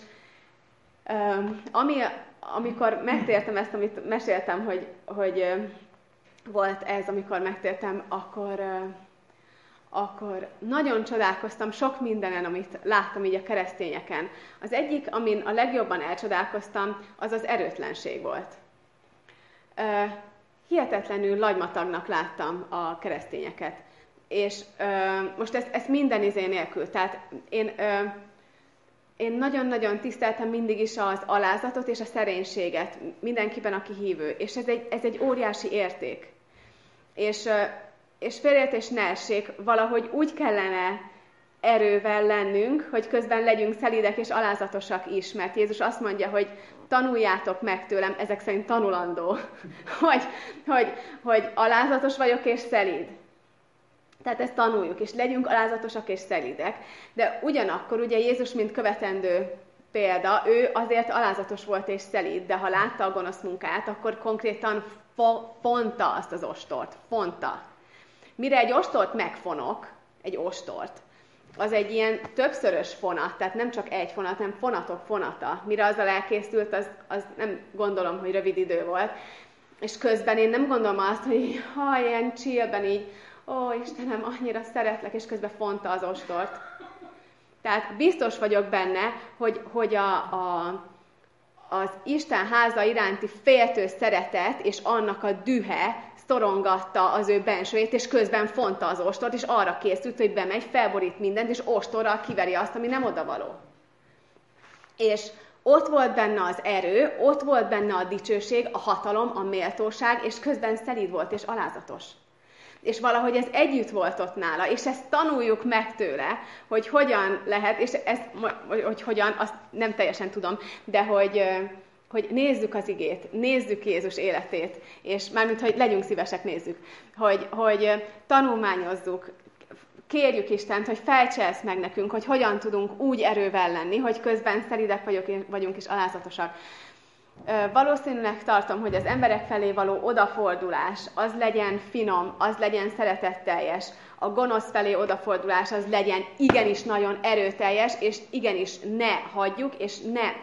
[SPEAKER 3] amikor megtértem ezt, amit meséltem, hogy volt ez, amikor megtértem, akkor nagyon csodálkoztam sok mindenen, amit láttam így a keresztényeken. Az egyik, amin a legjobban elcsodálkoztam, az az erőtlenség volt. Hihetetlenül lagymatagnak láttam a keresztényeket. És most ezt minden izé nélkül. Tehát én nagyon-nagyon tiszteltem mindig is az alázatot és a szerénységet mindenkiben, aki hívő. És ez egy óriási érték. És félreértés ne essék, valahogy úgy kellene erővel lennünk, hogy közben legyünk szelídek és alázatosak is, mert Jézus azt mondja, hogy tanuljátok meg tőlem, ezek szerint tanulandó, hogy alázatos vagyok és szelíd. Tehát ezt tanuljuk, és legyünk alázatosak és szelídek. De ugyanakkor ugye Jézus, mint követendő példa, ő azért alázatos volt és szelíd, de ha látta a gonosz munkát, akkor konkrétan fonta azt az ostort. Fonta. Mire egy ostort megfonok, egy ostort, az egy ilyen többszörös fonat, tehát nem csak egy fonat, hanem fonatok fonata. Mire azzal elkészült, az nem gondolom, hogy rövid idő volt. És közben én nem gondolom azt, hogy ilyen chillben így, ó, Istenem, annyira szeretlek, és közben fonta az ostort. Tehát biztos vagyok benne, hogy az Isten háza iránti féltő szeretet és annak a dühe szorongatta az ő bensőjét, és közben fonta az ostort, és arra készült, hogy bemegy, felborít mindent, és ostorral kiveri azt, ami nem odavaló. És ott volt benne az erő, ott volt benne a dicsőség, a hatalom, a méltóság, és közben szelíd volt és alázatos. És valahogy ez együtt volt ott nála, és ezt tanuljuk meg tőle, hogy hogyan lehet, és hogy hogyan, azt nem teljesen tudom, de hogy nézzük az igét, nézzük Jézus életét, és mármint, hogy legyünk szívesek, nézzük, hogy tanulmányozzuk, kérjük Istent, hogy fejtse ezt meg nekünk, hogy hogyan tudunk úgy erővel lenni, hogy közben szelídek vagyunk és alázatosak. Valószínűleg tartom, hogy az emberek felé való odafordulás, az legyen finom, az legyen szeretetteljes, a gonosz felé odafordulás, az legyen igenis nagyon erőteljes, és igenis ne hagyjuk, és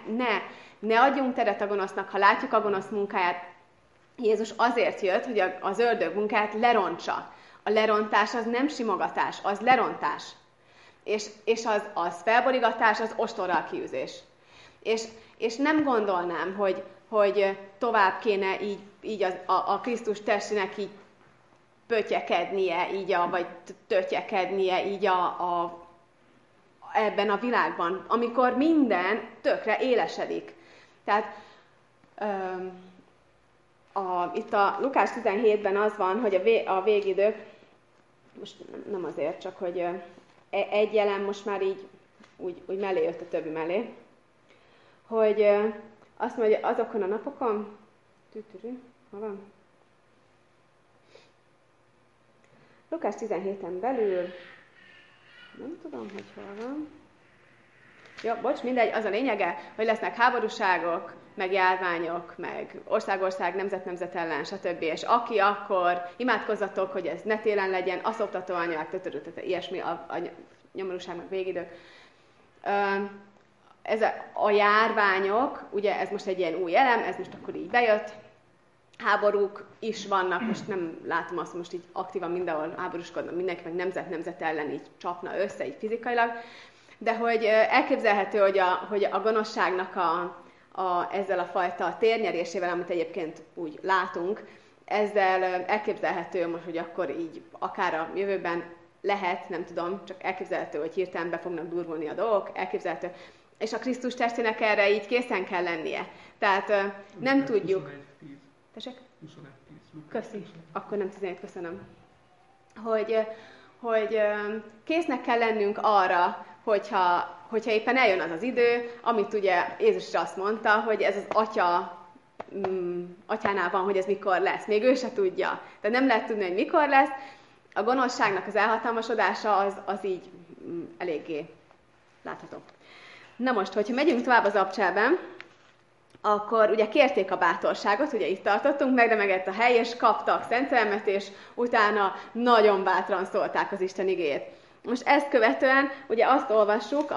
[SPEAKER 3] ne adjunk teret a gonosznak, ha látjuk a gonosz munkáját. Jézus azért jött, hogy az ördög munkáját lerontsa. A lerontás az nem simogatás, az lerontás. És az felborigatás, az ostorral kiűzés. És nem gondolnám, hogy tovább kéne így a Krisztus testének így pötyekednie, vagy tötyekednie így ebben a világban, amikor minden tökre élesedik. Tehát itt a Lukás 17-ben az van, hogy a végidők, most nem azért, csak hogy egy jelen most már így úgy mellé jött a többi mellé, hogy azt mondja, hogy azokon a napokon, hol van? Lukás 17-en belül, nem tudom, hogy hol van. Jó, bocs, mindegy, az a lényege, hogy lesznek háborúságok, meg járványok, meg ország, nemzet ellen, stb. És aki akkor imádkozzatok, hogy ez ne télen legyen, aszoptató anyák, ilyesmi, a nyomorúság, meg végidők. Ez a járványok, ugye ez most egy ilyen új elem, ez most akkor így bejött, háborúk is vannak, most nem látom azt, hogy most így aktívan mindenhol háborúskodnak mindenki, meg nemzet ellen így csapna össze, így fizikailag, de hogy elképzelhető, hogy a gonoszságnak ezzel a fajta térnyerésével, amit egyébként úgy látunk, ezzel elképzelhető most, hogy akkor így akár a jövőben lehet, nem tudom, csak elképzelhető, hogy hirtelen be fognak durvulni a dolgok, elképzelhető. És a Krisztus testének erre így készen kell lennie. Tehát nem tudjuk... Tessék?
[SPEAKER 2] 21:10.
[SPEAKER 3] Köszi. Akkor nem 17, köszönöm. Hogy késznek kell lennünk arra, hogyha éppen eljön az az idő, amit ugye Jézus is azt mondta, hogy ez az atyánál van, hogy ez mikor lesz. Még ő se tudja. Tehát nem lehet tudni, hogy mikor lesz. A gonoszságnak az elhatalmasodása az így eléggé látható. Na most, hogyha megyünk tovább az abcselben, akkor ugye kérték a bátorságot, ugye itt tartottunk, megremegett a hely, és kaptak szentelmet, és utána nagyon bátran szólták az Isten igéjét. Most ezt követően ugye azt olvassuk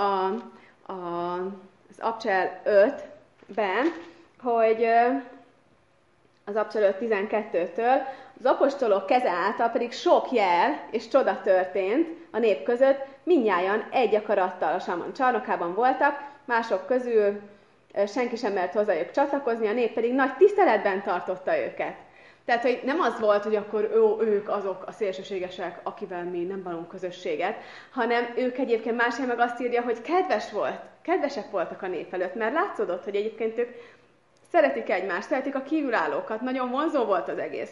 [SPEAKER 3] az abcsel 5-ben, hogy az abcsel 5:12-től, az apostolok keze által pedig sok jel és csoda történt a nép között, mindnyájan egy akarattal a Salmon csarnokában voltak, mások közül senki sem mert hozzájuk csatlakozni, a nép pedig nagy tiszteletben tartotta őket. Tehát, hogy nem az volt, hogy akkor ők azok a szélsőségesek, akivel mi nem valunk közösséget, hanem ők egyébként másért meg azt írja, hogy kedvesek voltak a nép előtt, mert látszódott, hogy egyébként ők szeretik egymást, szeretik a kívülállókat, nagyon vonzó volt az egész.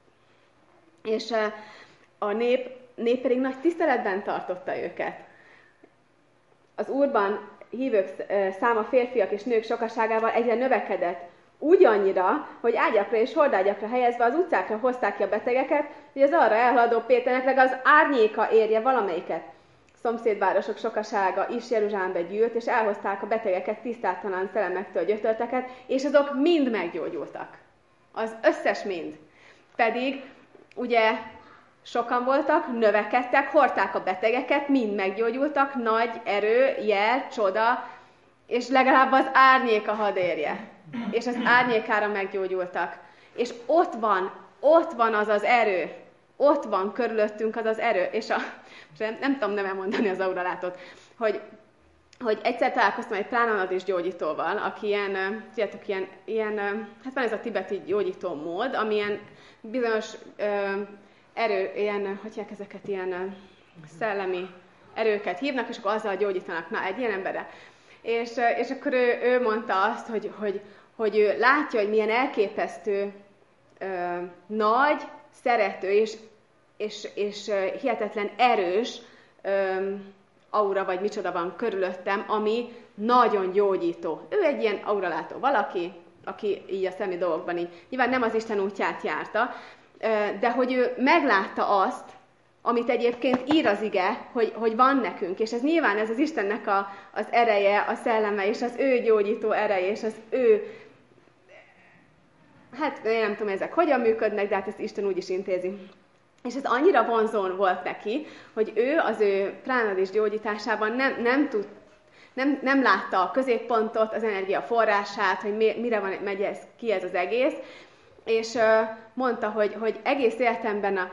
[SPEAKER 3] És a nép pedig nagy tiszteletben tartotta őket. az Úrban hívők száma férfiak és nők sokaságával egyre növekedett. Úgy annyira, hogy ágyakra és hordágyakra helyezve az utcákra hozták ki a betegeket, hogy az arra elhaladó Péternek legalább az árnyéka érje valamelyiket. Szomszédvárosok sokasága is Jeruzsálembe gyűlt, és elhozták a betegeket, tisztátalan szellemektől gyötörteket, és azok mind meggyógyultak. Az összes mind. Pedig ugye sokan voltak, növekedtek, hordták a betegeket, mind meggyógyultak, nagy erő, jel, csoda, és legalább az árnyéka hadd érje. És az árnyékára meggyógyultak. És ott van az az erő. Ott van körülöttünk az az erő. És nem tudom neve mondani az auralátot, hogy egyszer találkoztam egy pránanadis gyógyítóval, aki ilyen, hát van ez a tibeti gyógyító mód, ami ilyen bizonyos erő, ilyen, hogy hívják ezeket, ilyen szellemi erőket hívnak, és akkor azzal gyógyítanak. Na, egy ilyen emberre. És akkor ő mondta azt, hogy ő látja, hogy milyen elképesztő nagy, szerető és hihetetlen erős aura, vagy micsoda van körülöttem, ami nagyon gyógyító. Ő egy ilyen auralátó valaki, aki így a szellemi dolgokban így, nyilván nem az Isten útját járta, de hogy ő meglátta azt, amit egyébként ír az ige, hogy van nekünk, és ez nyilván ez az Istennek az ereje, a szelleme, és az ő gyógyító ereje, és az ő, hát én nem tudom, ezek hogyan működnek, de hát ezt Isten úgy is intézi. És ez annyira vonzón volt neki, hogy ő az ő pránadis gyógyításában nem látta a középpontot, az energia forrását, hogy mire megy ki ez az egész, és mondta, hogy egész életemben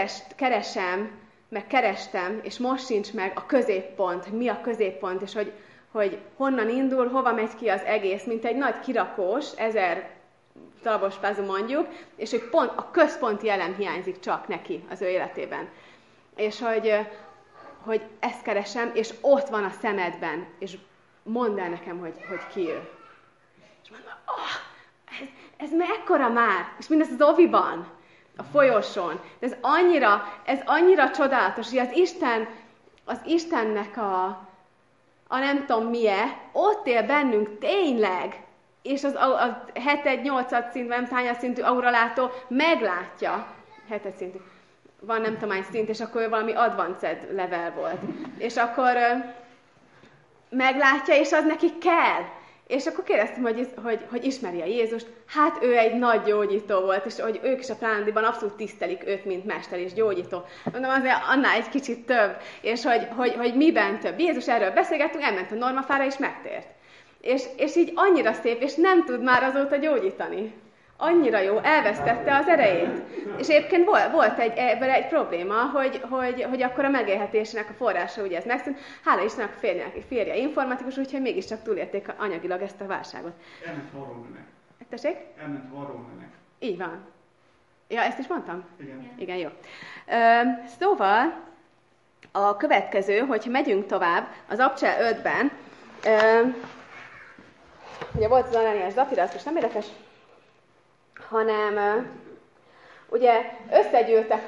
[SPEAKER 3] kerestem, és most sincs meg a középpont, hogy mi a középpont, és hogy honnan indul, hova megy ki az egész, mint egy nagy kirakós, 1000 darabos pázú mondjuk, és hogy pont a központi elem hiányzik csak neki az ő életében. És hogy ezt keresem, és ott van a szemedben, és mondd el nekem, hogy ki ő. És mondom, ez mekkora már, és mindez az oviban, a folyosón. De ez annyira csodálatos, hogy az Istennek a nem tudom milyen, ott él bennünk tényleg, és a 7-8 szint, nem tányas szintű auralátó meglátja, 7 szintű, van nem tudom hány szint, és akkor valami advanced level volt. És akkor meglátja, és az neki kell. És akkor kérdeztem, hogy ismeri a Jézust. Hát ő egy nagy gyógyító volt, és hogy ők is a Pránadiban abszolút tisztelik őt, mint mester és gyógyító. Mondom, azért annál egy kicsit több. És hogy miben több. Jézus, erről beszélgettünk, elment a normafára, és megtért. És így annyira szép, és nem tud már azóta gyógyítani. Annyira jó, elvesztette az erejét. És egyébként volt ebben egy probléma, hogy akkor a megélhetésének a forrása, ugye ez megszűnt. Hála Istennek a férje informatikus, úgyhogy mégiscsak túlélték anyagilag ezt a válságot.
[SPEAKER 1] Elment varrónőnek.
[SPEAKER 3] Tessék?
[SPEAKER 1] Elment varrónőnek.
[SPEAKER 3] Így van. Ja, ezt is mondtam?
[SPEAKER 1] Igen.
[SPEAKER 3] Igen, jó. Szóval a következő, hogyha megyünk tovább, az Abcsel 5-ben, ugye volt az Ananiás Zafira, az most nem érdekes, hanem ugye összegyűltek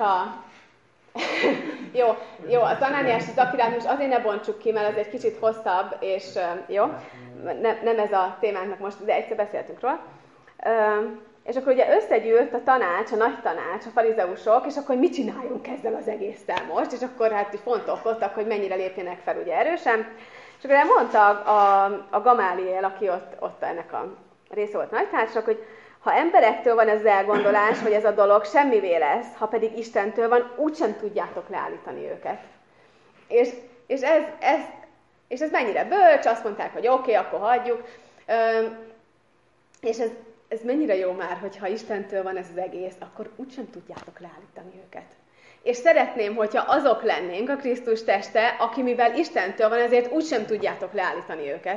[SPEAKER 3] jó, az Ananiás Zafirát most azért ne bontsuk ki, mert ez egy kicsit hosszabb, és jó, nem ez a témánknak most, de egyszer beszéltünk róla. És akkor ugye összegyűlt a tanács, a nagy tanács, a farizeusok, és akkor mit csináljunk ezzel az egésszel most, és akkor hát fontolkodtak, hogy mennyire lépjenek fel ugye erősen. És akkor elmondta a Gamáliel, aki ott ennek a része volt nagy tanácsnak, hogy ha emberektől van ez az elgondolás, hogy ez a dolog semmivé lesz, ha pedig Istentől van, úgysem tudjátok leállítani őket. És ez mennyire bölcs, azt mondták, hogy oké, akkor hagyjuk. És ez mennyire jó már, hogyha Istentől van ez az egész, akkor úgysem tudjátok leállítani őket. És szeretném, hogyha azok lennénk a Krisztus teste, aki mivel Istentől van, ezért úgysem tudjátok leállítani őket.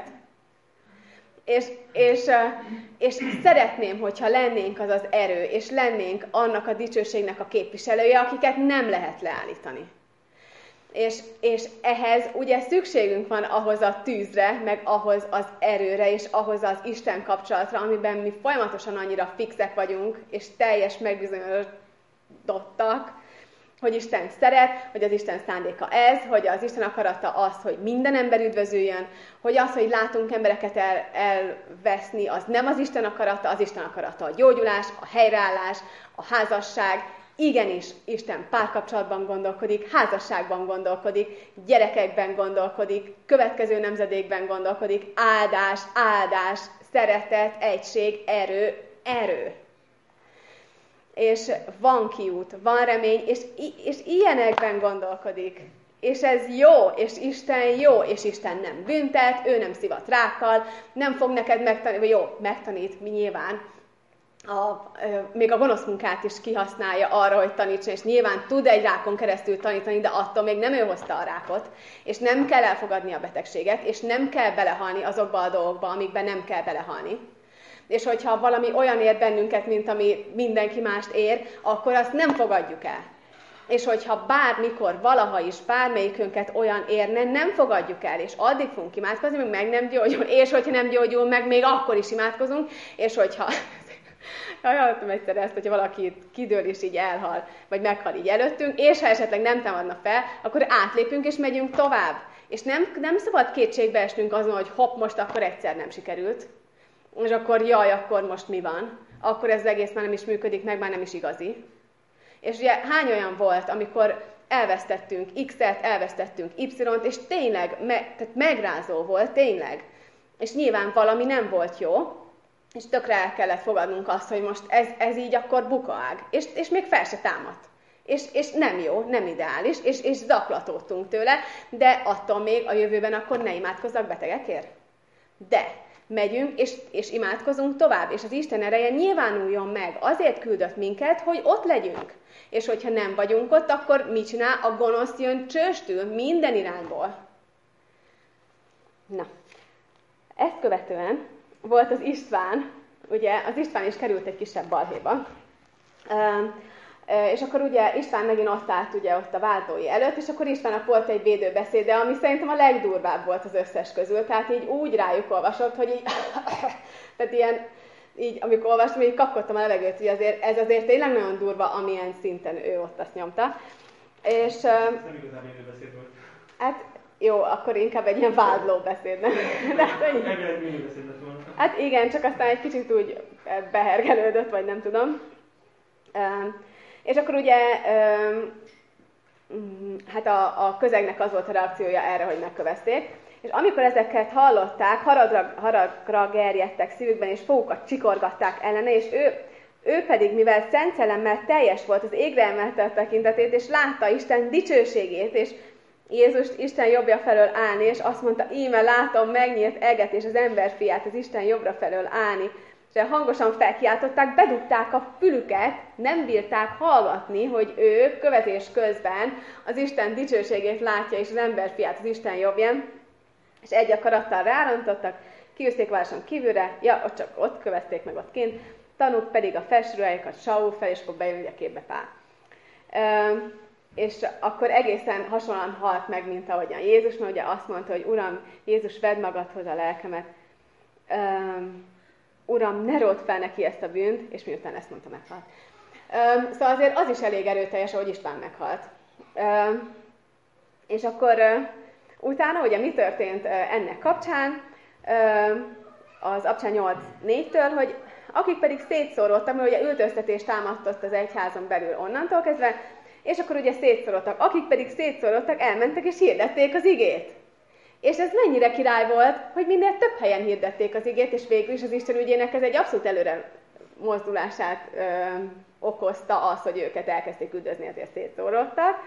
[SPEAKER 3] És szeretném, hogyha lennénk az az erő, és lennénk annak a dicsőségnek a képviselője, akiket nem lehet leállítani. És ehhez ugye szükségünk van ahhoz a tűzre, meg ahhoz az erőre, és ahhoz az Isten kapcsolatra, amiben mi folyamatosan annyira fixek vagyunk, és teljes megbizonyosodottak, Hogy Isten szeret, hogy az Isten szándéka ez, hogy az Isten akarata az, hogy minden ember üdvözüljön, hogy az, hogy látunk embereket elveszni, az nem az Isten akarata a gyógyulás, a helyreállás, a házasság. Igenis, Isten párkapcsolatban gondolkodik, házasságban gondolkodik, gyerekekben gondolkodik, következő nemzedékben gondolkodik, áldás, szeretet, egység, erő. És van kiút, van remény, és ilyenekben gondolkodik. És ez jó, és Isten nem büntet, ő nem szivat rákkal, nem fog neked megtanítani, vagy jó, megtanít, mi nyilván, még a gonosz munkát is kihasználja arra, hogy tanítson, és nyilván tud egy rákon keresztül tanítani, de attól még nem ő hozta a rákot, és nem kell elfogadni a betegséget, és nem kell belehalni azokba a dolgokba, amikben nem kell belehalni. És hogyha valami olyan ér bennünket, mint ami mindenki mást ér, akkor azt nem fogadjuk el. És hogyha bármikor, valaha is bármelyikünket olyan érne, nem fogadjuk el, és addig fogunk imádkozni, még meg nem gyógyul, és hogyha nem gyógyul meg, még akkor is imádkozunk, és hogyha... Hallottam egyszer ezt, hogyha valaki kidől és így elhal, vagy meghal így előttünk, és ha esetleg nem támadna fel, akkor átlépünk és megyünk tovább. És nem szabad kétségbe esnünk azon, hogy hopp, most akkor egyszer nem sikerült, és akkor akkor most mi van? Akkor ez az egész már nem is működik, meg már nem is igazi. És ugye hány olyan volt, amikor elvesztettünk X-et, elvesztettünk Y-t, és tényleg, tehát megrázó volt, tényleg. És nyilván valami nem volt jó, és tökre el kellett fogadnunk azt, hogy most ez így akkor bukaág. És még fel se támadt. És nem jó, nem ideális, és zaklatódtunk tőle, de attól még a jövőben akkor ne imádkozzak betegekért. De megyünk, és imádkozunk tovább, és az Isten ereje nyilvánuljon meg. Azért küldött minket, hogy ott legyünk. És hogyha nem vagyunk ott, akkor mit csinál? A gonosz jön csőstül minden irányból. Na, ezt követően volt az István, ugye az István is került egy kisebb balhéba, és akkor ugye István megint ott állt ugye ott a vádlói előtt, és akkor Istvánnak volt egy védőbeszéde, ami szerintem a legdurvább volt az összes közül, tehát így úgy rájuk olvasott, hogy így, tehát ilyen, így amikor olvastam, így kapkodtam a levegőt, hogy azért, ez azért tényleg nagyon durva, amilyen szinten ő ott azt nyomta. És,
[SPEAKER 2] nem igazán védőbeszéd volt.
[SPEAKER 3] Hát jó, akkor inkább egy ilyen vádló beszéd, nem? Hát igen, csak aztán egy kicsit úgy behergelődött, vagy nem tudom. És akkor ugye, hát a közegnek az volt a reakciója erre, hogy megkövezték. És amikor ezeket hallották, haragra gerjedtek szívükben, és fogukat csikorgatták ellene, és ő pedig, mivel Szent Szellemmel teljes volt, az égre emelte a tekintetét, és látta Isten dicsőségét, és Jézust Isten jobbja felől állni, és azt mondta, íme látom megnyílt eget, és az emberfiát az Isten jobbra felől állni. És hangosan felkiáltották, bedugták a fülüket, nem bírták hallgatni, hogy ő követés közben az Isten dicsőségét látja, és az emberfiát az Isten jobbján. És egy akarattal rárantottak, kiűzték városon kívülre, csak ott kövezték meg ott kint, tanúk pedig a felsőruhájukat Saul fel, és akkor bejön ugye képbe Pál. És akkor egészen hasonlóan halt meg, mint ahogyan Jézus, mert ugye azt mondta, hogy Uram, Jézus, vedd magadhoz a lelkemet. Uram, ne ródd fel neki ezt a bűnt, és miután ezt mondta, meghalt. Szóval azért az is elég erőteljes, ahogy István meghalt. És akkor utána ugye mi történt ennek kapcsán, az Abcsán 8:4-től, hogy akik pedig szétszóródtak, mert ugye üldöztetést támadtott az egyházon belül onnantól kezdve, és akkor ugye szétszóródtak. Akik pedig szétszóródtak, elmentek és hirdették az igét. És ez mennyire király volt, hogy minél több helyen hirdették az igét, és végül is az Isten ügyének ez egy abszolút előre mozdulását okozta az, hogy őket elkezdték üldözni, azért szétszóródtak.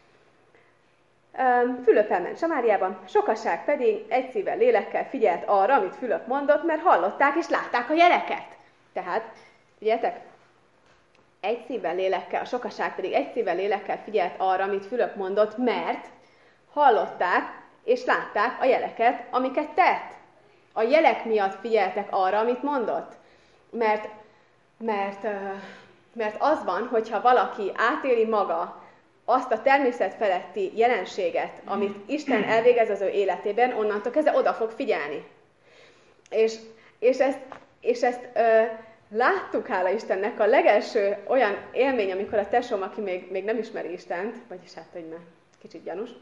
[SPEAKER 3] Fülöp elment Samáriába, sokasság pedig egy szívvel, lélekkel figyelt arra, amit Fülöp mondott, mert hallották és látták a jeleket. Tehát, figyeljetek, egy szívvel, lélekkel, a sokasság pedig egy szívvel, lélekkel figyelt arra, amit Fülöp mondott, mert hallották és látták a jeleket, amiket tett. A jelek miatt figyeltek arra, amit mondott. Mert az van, hogyha valaki átéli maga azt a természet feletti jelenséget, amit Isten elvégez az ő életében, onnantól kezdve oda fog figyelni. És ezt láttuk, hála Istennek, a legelső olyan élmény, amikor a tesóm, aki még nem ismeri Istent, vagyis hát, hogy már kicsit gyanús,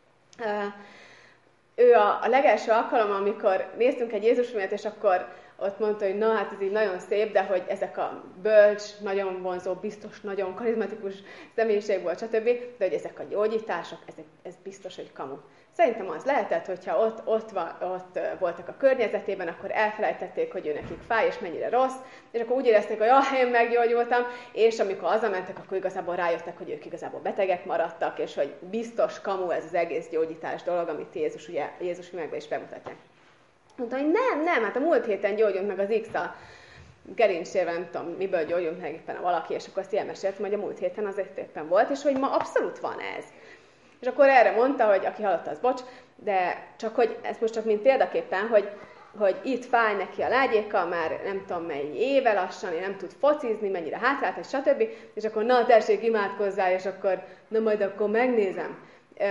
[SPEAKER 3] ő a legelső alkalom, amikor néztünk egy Jézus filmet, és akkor ott mondta, hogy na, hát ez így nagyon szép, de hogy ezek a bölcs, nagyon vonzó, biztos, nagyon karizmatikus személyiség volt, stb. De hogy ezek a gyógyítások, ez biztos, hogy kamu. Szerintem az lehetett, hogyha ott voltak a környezetében, akkor elfelejtették, hogy ő nekik fáj, és mennyire rossz, és akkor úgy érezték, hogy én meggyógyultam, és amikor hazamentek, akkor igazából rájöttek, hogy ők igazából betegek maradtak, és hogy biztos kamu ez az egész gyógyítás dolog, amit Jézus filmekben is bemutatják. Mondta, hogy nem, hát a múlt héten gyógyult meg az X a gerincsével, nem tudom, miből gyógyult meg éppen valaki, és akkor azt ilyen meséltem, hogy a múlt héten azért éppen volt, és hogy ma abszolút van ez. És akkor erre mondta, hogy aki hallotta, az bocs, de csak hogy ez most csak mint példaképpen, hogy itt fáj neki a lágyéka, már nem tudom mennyi éve lassan, nem tud focizni, mennyire hátrált, és stb. És akkor na tessék, imádkozzál, és akkor na majd akkor megnézem.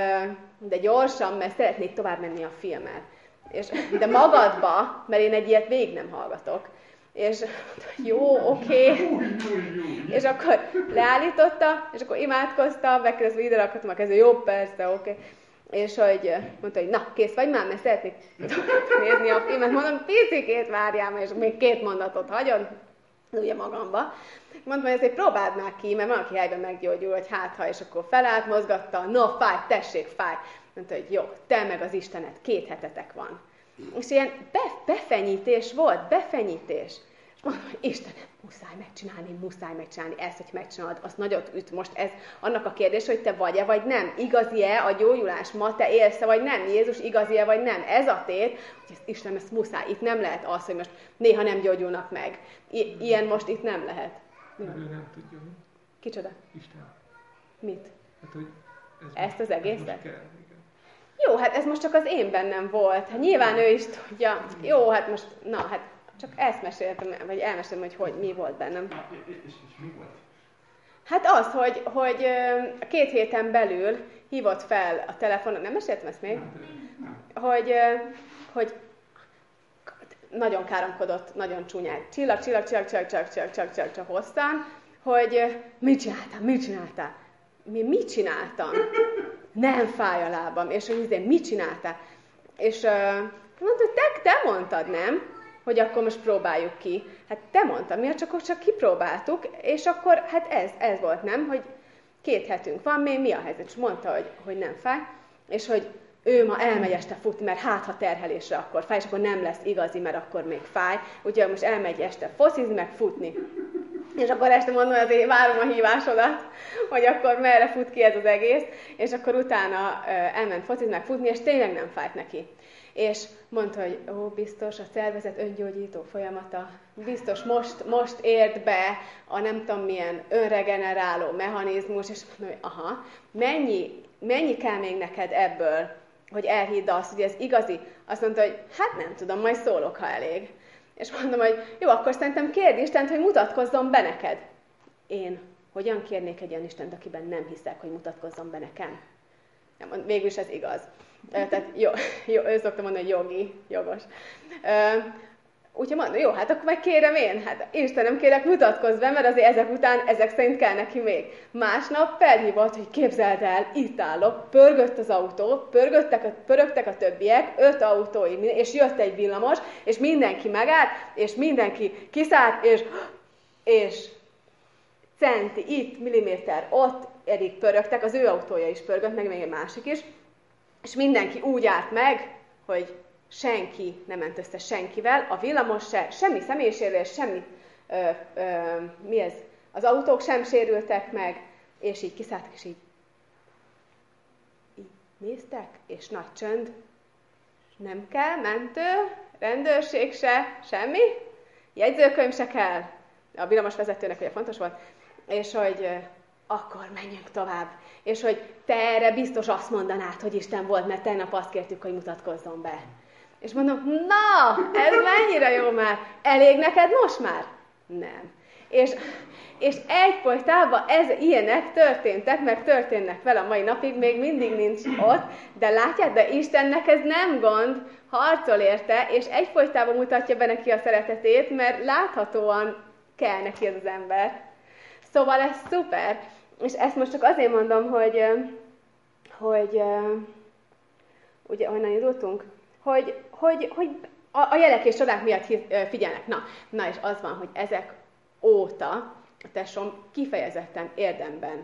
[SPEAKER 3] De gyorsan, mert szeretnék tovább menni a filmmel. De magadba, mert én egy ilyet végig nem hallgatok. És jó, oké. És akkor leállította, és akkor imádkozta, megkérdezve ide rakhatom a kező, jó, persze, oké. És hogy mondta, hogy na, kész vagy már, mert szeretnék nézni a filmet. Mondom, picikét várjál, és még 2 mondatot hagyod, ugye magamba. Mondtam, hogy ezért próbáld már ki, mert valaki helyben meggyógyul, hogy hátha, és akkor felállt, mozgatta, no, fáj, tessék, fáj. Mondta, hogy jó, te meg az Istened, 2 hetetek van. És ilyen befenyítés volt, befenyítés. És mondom, hogy Istenem, muszáj megcsinálni ezt, hogy megcsinálod, az nagyot üt. Most ez annak a kérdés, hogy te vagy-e, vagy nem. Igazi-e a gyógyulás? Ma te élsz-e, vagy nem? Jézus igazi-e, vagy nem? Ez a tét, hogy Istenem, ezt muszáj. Itt nem lehet az, hogy most néha nem gyógyulnak meg. Ilyen most itt nem lehet.
[SPEAKER 2] Ő nem tudja.
[SPEAKER 3] Kicsoda?
[SPEAKER 2] Isten.
[SPEAKER 3] Mit?
[SPEAKER 2] Hát, hogy
[SPEAKER 3] ezt az egészet?
[SPEAKER 2] Jó,
[SPEAKER 3] hát ez most csak az én bennem volt. Hát nyilván ő is tudja. Jó, hát most, hát csak ezt meséltem, vagy elmeséltem, hogy mi volt bennem.
[SPEAKER 2] És mi volt?
[SPEAKER 3] Hát az, hogy 2 héten belül hívott fel a telefonon, nem meséltem ezt még? Hogy nagyon káromkodott, nagyon csúnyán. Csillag, hosszan, hogy mit csináltál? Mit csináltam? Nem fáj a lábam. És hogy mit csináltál? És mondta, hogy te mondtad, nem? Hogy akkor most próbáljuk ki. Hát te mondtad, mi csak kipróbáltuk, és akkor hát ez volt, nem? Hogy 2 hetünk van, mi a helyzet? És mondta, hogy nem fáj, és hogy ő ma elmegy este futni, mert ha terhelésre akkor fáj, és akkor nem lesz igazi, mert akkor még fáj. Úgyhogy most elmegy este focizni, meg futni. És akkor este mondom, hogy azért várom a hívásodat, hogy akkor merre fut ki ez az egész, és akkor utána elment focizni, meg futni, és tényleg nem fájt neki. És mondta, hogy biztos a szervezet öngyógyító folyamata, biztos most ért be a nem tudom milyen önregeneráló mechanizmus, és mondom, hogy mennyi kell még neked ebből, hogy elhidd azt, hogy ez igazi? Azt mondta, hogy hát nem tudom, majd szólok, ha elég. És mondom, hogy jó, akkor szerintem kérd Istent, hogy mutatkozzon be neked. Én hogyan kérnék egy olyan Istent, akiben nem hiszek, hogy mutatkozzon be nekem? Nem, végülis ez igaz. Tehát jó, ő szokta mondani, hogy jogos. Úgyhogy mondom, jó, hát akkor meg kérem én. Hát Istenem, kérek, mutatkozz be, mert azért ezek szerint kell neki még. Másnap felhívott, hogy képzeld el, itt állok, pörgött az autó, pörögtek a többiek, 5 autói, és jött egy villamos, és mindenki megállt, és mindenki kiszállt, és centi itt, milliméter ott, eddig pörögtek, az ő autója is pörgött, meg még egy másik is, és mindenki úgy állt meg, hogy senki nem ment össze senkivel, a villamos se, semmi személysérülés, semmi, mi ez? Az autók sem sérültek meg, és így kiszálltak, és így néztek, és nagy csönd, nem kell, mentő, rendőrség se, semmi, jegyzőkönyv se kell, a villamos vezetőnek ugye fontos volt, és hogy akkor menjünk tovább. És hogy te erre biztos azt mondanád, hogy Isten volt, mert tegnap azt kértük, hogy mutatkozzon be. És mondom, na, ez mennyire jó már. Elég neked most már? Nem. És egyfolytában ilyenek történtek, meg történnek vele a mai napig, még mindig nincs ott, de látjád, de Istennek ez nem gond, harcol érte, és egyfolytában mutatja be neki a szeretetét, mert láthatóan kell neki ez az ember. Szóval ez szuper. És ezt most csak azért mondom, hogy ugye honnan indultunk? Hogy a jelek és csodák miatt figyelnek. Na és az van, hogy ezek óta a tesóm kifejezetten érdemben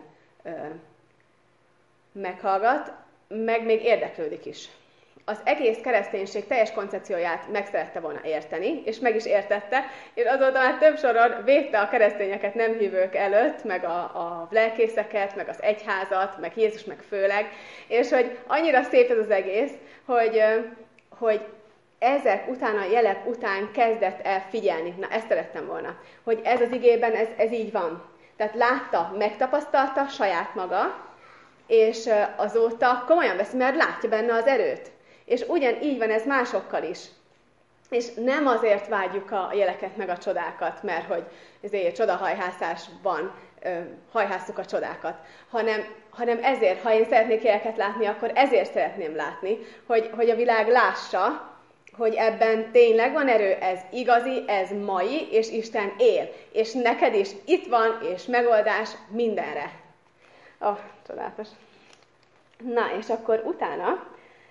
[SPEAKER 3] meghallgat, meg még érdeklődik is. Az egész kereszténység teljes koncepcióját meg szerette volna érteni, és meg is értette, és azóta már több soron védte a keresztényeket nem hívők előtt, meg a lelkészeket, meg az egyházat, meg Jézus, meg főleg, és hogy annyira szép ez az egész, hogy ezek után, a jelek után kezdett el figyelni. Na, ezt szerettem volna, hogy ez az igében, ez így van. Tehát látta, megtapasztalta saját maga, és azóta komolyan veszi, mert látja benne az erőt. És ugyanígy van ez másokkal is. És nem azért vágyjuk a jeleket meg a csodákat, mert hogy ezért csodahajhászásban hajhásszuk a csodákat, hanem ezért, ha én szeretnék jeleket látni, akkor ezért szeretném látni, hogy a világ lássa, hogy ebben tényleg van erő, ez igazi, ez mai, és Isten él. És neked is itt van, és megoldás mindenre. Csodálatos. Na, és akkor utána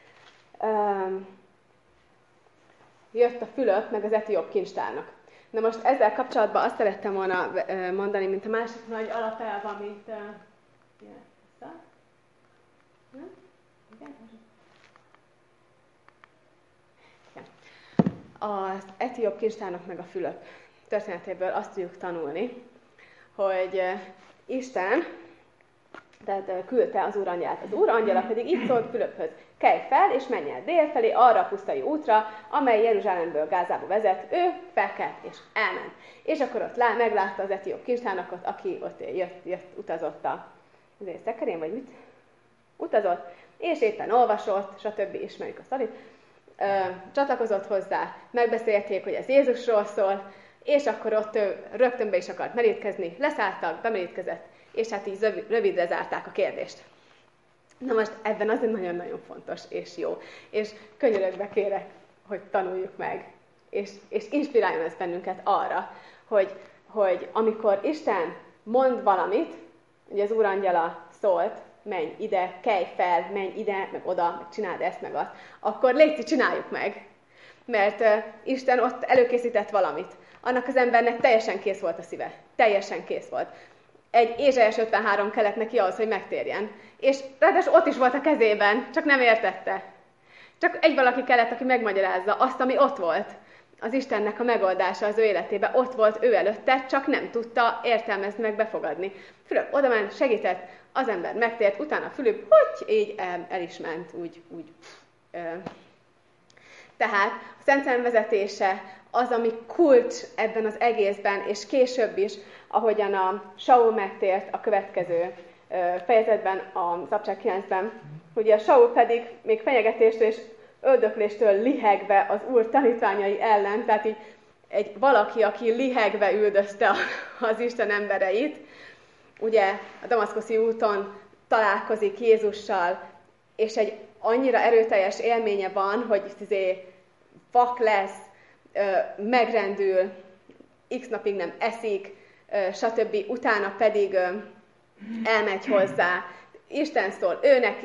[SPEAKER 3] jött a Fülöp, meg az etióp kincstárnok. Na most ezzel kapcsolatban azt szerettem volna mondani, mint a másik nagy alapelv, amit... Az etióp kincstárnok meg a Fülöp történetéből azt tudjuk tanulni, hogy Isten tehát küldte az úrangyalát. Az úrangyala pedig így szólt Fülöphöz: kelj fel, és menj el délfelé arra a pusztai útra, amely Jeruzsálemből Gázába vezet. Ő felkelt, és elment. És akkor ott meglátta az etióp kincstárnokot, aki ott utazott azért szekerén, vagy mit? Utazott, és éppen olvasott, stb. Ismerjük a sztorit. Csatlakozott hozzá, megbeszélték, hogy ez Jézusról szól, és akkor ott rögtön be is akart merítkezni, leszálltak, bemerítkezett, és hát így rövidre zárták a kérdést. Na most ebben azért nagyon-nagyon fontos és jó. És könyörögbe kérek, hogy tanuljuk meg. És inspiráljon ez bennünket arra, hogy amikor Isten mond valamit, ugye az úrangyala szólt, menj ide, kelj fel, menj ide, meg oda, meg csináld ezt, meg azt, akkor légy, csináljuk meg. Mert Isten ott előkészített valamit. Annak az embernek teljesen kész volt a szíve. Teljesen kész volt. Egy Ézsaiás 53 kellett neki ahhoz, hogy megtérjen. És ráadásul ott is volt a kezében, csak nem értette. Csak egy valaki kellett, aki megmagyarázza azt, ami ott volt. Az Istennek a megoldása az ő életében ott volt ő előtte, csak nem tudta értelmezni, meg befogadni. Fülöp odament, segített, az ember megtért, utána Fülöp, hogy így el is ment, úgy. Tehát a Szent Szellem vezetése az, ami kulcs ebben az egészben, és később is, ahogyan a Saul megtért a következő fejezetben, a Szabság 9-ben, ugye a Saul pedig még fenyegetéstől és öldökléstől lihegve az Úr tanítványai ellen, tehát így valaki, aki lihegve üldözte az Isten embereit, ugye a damaszkuszi úton találkozik Jézussal, és egy annyira erőteljes élménye van, hogy vak lesz, megrendül, x napig nem eszik, stb. Utána pedig elmegy hozzá. Isten szól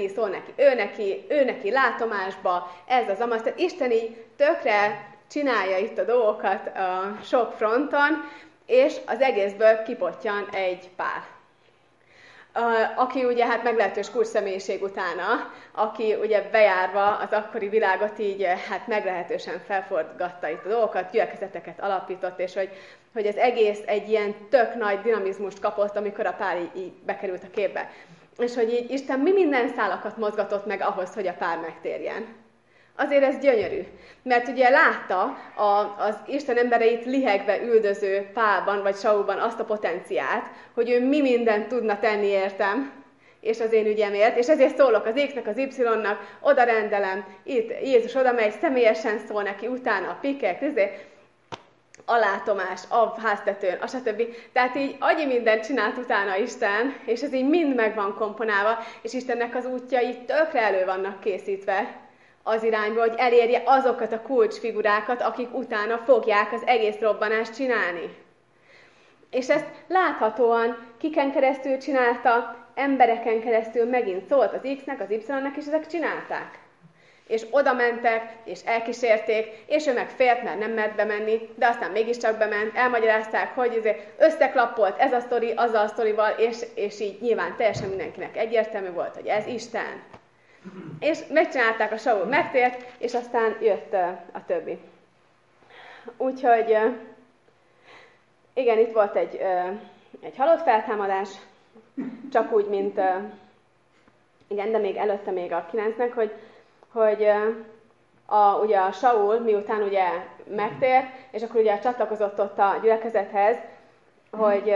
[SPEAKER 3] ő neki látomásba, ez az amaz. Tehát Isten így tökre csinálja itt a dolgokat sok fronton, és az egészből kipottyan egy Pál. Aki ugye hát meglehetős kulcsszemélyiség utána, aki ugye bejárva az akkori világot így hát meglehetősen felforgatta itt a dolgokat, gyülekezeteket alapított, és hogy az egész egy ilyen tök nagy dinamizmust kapott, amikor a Pál így bekerült a képbe. És hogy így Isten mi minden szálakat mozgatott meg ahhoz, hogy a Pál megtérjen. Azért ez gyönyörű, mert ugye látta az Isten embereit lihegve üldöző Pálban vagy Saulban azt a potenciát, hogy ő mi mindent tudna tenni értem, és az én ügyemért, és ezért szólok az X-nek, az Y-nak, oda rendelem, itt Jézus oda megy, személyesen szól neki, utána a pikek, a látomás, a háztetőn, a stb. Tehát így annyi mindent csinált utána Isten, és ez így mind meg van komponálva, és Istennek az útjai tökre elő vannak készítve az irányba, hogy elérje azokat a kulcsfigurákat, akik utána fogják az egész robbanást csinálni. És ezt láthatóan kiken keresztül csinálta, embereken keresztül megint szólt az X-nek, az Y-nek, és ezek csinálták. És oda mentek, és elkísérték, és ő meg félt, mert nem mert bemenni, de aztán mégiscsak bement, elmagyarázták, hogy összeklappolt ez a sztori, azzal a sztorival, és így nyilván teljesen mindenkinek egyértelmű volt, hogy ez Isten. És megcsinálták, a Saul megtért, és aztán jött a többi. Úgyhogy igen, itt volt egy halott feltámadás, csak úgy, mint igen, de még előtte még a 9-nek, hogy ugye a Saul, miután ugye megtér, és akkor ugye csatlakozott ott a gyülekezethez, hogy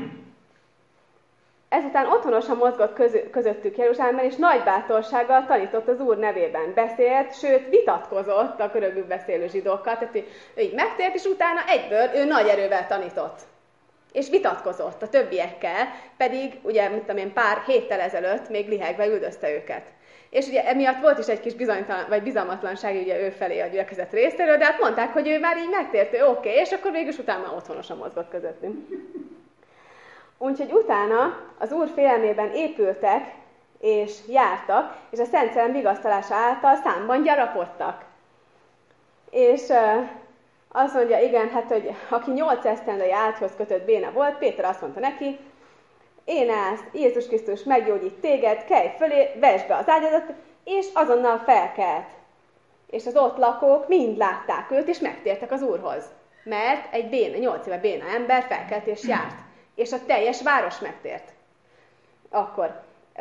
[SPEAKER 3] ezután otthonosan mozgott közöttük Jeruzsálemben, és nagy bátorsággal tanított az Úr nevében. Beszélt, sőt vitatkozott a görögül beszélő zsidókkal, tehát ő így megtért, és utána egyből ő nagy erővel tanított. És vitatkozott a többiekkel, pedig ugye, mint tudom én, pár héttel ezelőtt még lihegve üldözte őket. És ugye emiatt volt is egy kis bizalmatlanság ugye ő felé a gyülekezet részéről, de hát mondták, hogy ő már így megtért, oké, és akkor végül utána otthonosan mozgott közöttünk. Úgyhogy utána az Úr félelmében épültek és jártak, és a Szent Szellem vigasztalása által számban gyarapodtak. És azt mondja, igen, hát, hogy aki 8 esztendei ágyhoz kötött béna volt, Péter azt mondta neki, én állsz, Jézus Krisztus meggyógyít téged, kelj fölé, vesd be az ágyadat, és azonnal felkelt. És az ott lakók mind látták őt, és megtértek az Úrhoz. Mert egy 8 éve béna ember felkelt és járt. És a teljes város megtért. Akkor.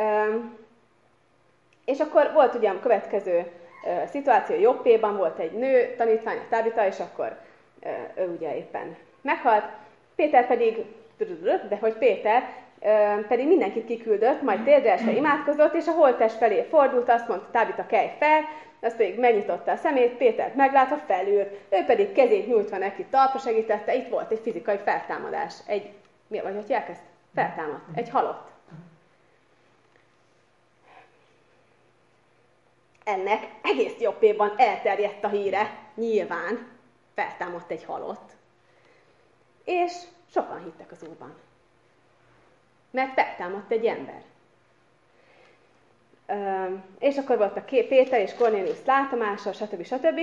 [SPEAKER 3] És akkor volt ugye a következő szituáció, Joppéban volt egy nő, tanítvány, a Tábita, és akkor ő ugye éppen meghalt. Péter pedig, de hogy Péter pedig mindenkit kiküldött, majd térdre esve imádkozott, és a holttest felé fordult, azt mondta, Tábita, kelj fel, azt pedig megnyitotta a szemét, Pétert meglátva felült, ő pedig kezét nyújtva neki talpra segítette, itt volt egy fizikai feltámadás, mi vagy, hogy elkezd? Feltámadt. Egy halott. Ennek egész Joppéban elterjedt a híre. Nyilván feltámadt egy halott. És sokan hittek az Úrban. Mert feltámadt egy ember. És akkor volt a Péter és Kornéliusz látomása, stb.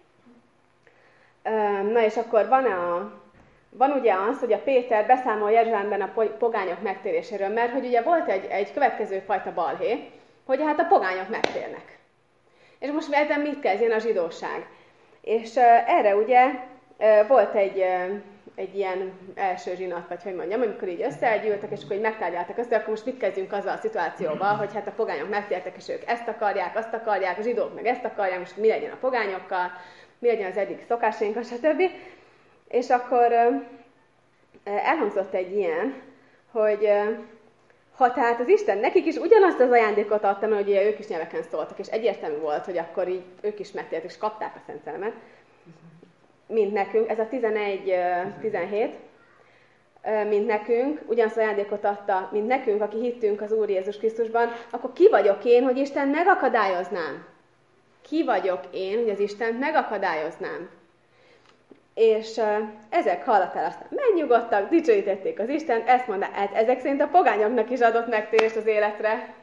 [SPEAKER 3] Na és akkor van ugye az, hogy a Péter beszámol Jeruzsálemben a pogányok megtéréséről, mert hogy ugye volt egy következő fajta balhé, hogy hát a pogányok megtérnek. És most véltem, mit kezdjen a zsidóság. És erre ugye volt egy ilyen első zsinat, vagy hogy mondjam, amikor így összegyűltek, és akkor így megtárgyaltak össze, akkor most mit kezdjünk azzal a szituációval, hogy hát a pogányok megtértek, és ők ezt akarják, azt akarják, a zsidók meg ezt akarják, most mi legyen a pogányokkal, mi legyen az eddig szokásainkkal, stb. És akkor elhangzott egy ilyen, hogy ha tehát az Isten nekik is ugyanazt az ajándékot adta, mert ugye ők is nyelveken szóltak, és egyértelmű volt, hogy akkor így ők is megtértek, és kapták a Szent Szellemet, mint nekünk, ez a 11-17, mint nekünk, ugyanazt az ajándékot adta, mint nekünk, aki hittünk az Úr Jézus Krisztusban, akkor ki vagyok én, hogy Isten megakadályoznám? Ki vagyok én, hogy az Istent megakadályoznám? És ezek hallatán aztán megnyugodtak, dicsőítették az Istent, ezt mondták, hát ezek szerint a pogányoknak is adott megtérést az életre.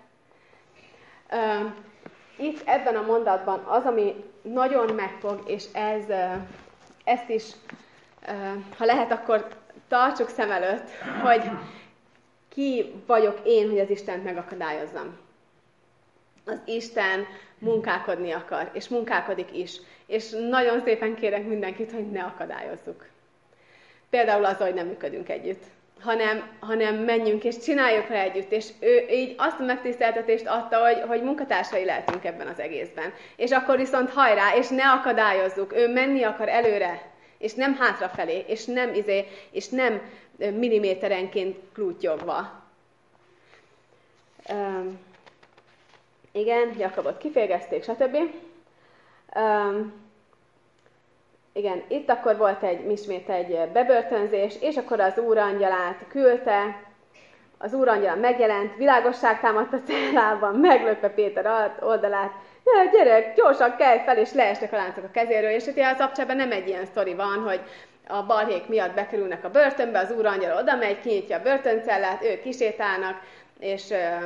[SPEAKER 3] Itt ebben a mondatban az, ami nagyon megfog, és ezt is, ha lehet, akkor tartsuk szem előtt, hogy ki vagyok én, hogy az Istent megakadályozzam. Az Isten munkálkodni akar, és munkálkodik is. És nagyon szépen kérek mindenkit, hogy ne akadályozzuk. Például azzal, hogy nem működünk együtt, hanem menjünk és csináljuk vele együtt. És ő így azt a megtiszteltetést adta, hogy munkatársai lehetünk ebben az egészben. És akkor viszont hajrá, és ne akadályozzuk. Ő menni akar előre, és nem hátrafelé, és nem milliméterenként klúttyogva. Igen, Jakabot kifégezték, stb. Igen, itt akkor volt ismét egy bebörtönzés, és akkor az úrangyalát küldte, az úrangyal megjelent, világosság támadt a cellában, meglökve Péter oldalát, gyerek, gyorsan kelj fel, és leestek a láncok a kezéről, és itt az abcsában nem egy ilyen sztori van, hogy a balhék miatt bekerülnek a börtönbe, az úrangyal oda megy, kinyitja a börtöncellát, ők kisétálnak, és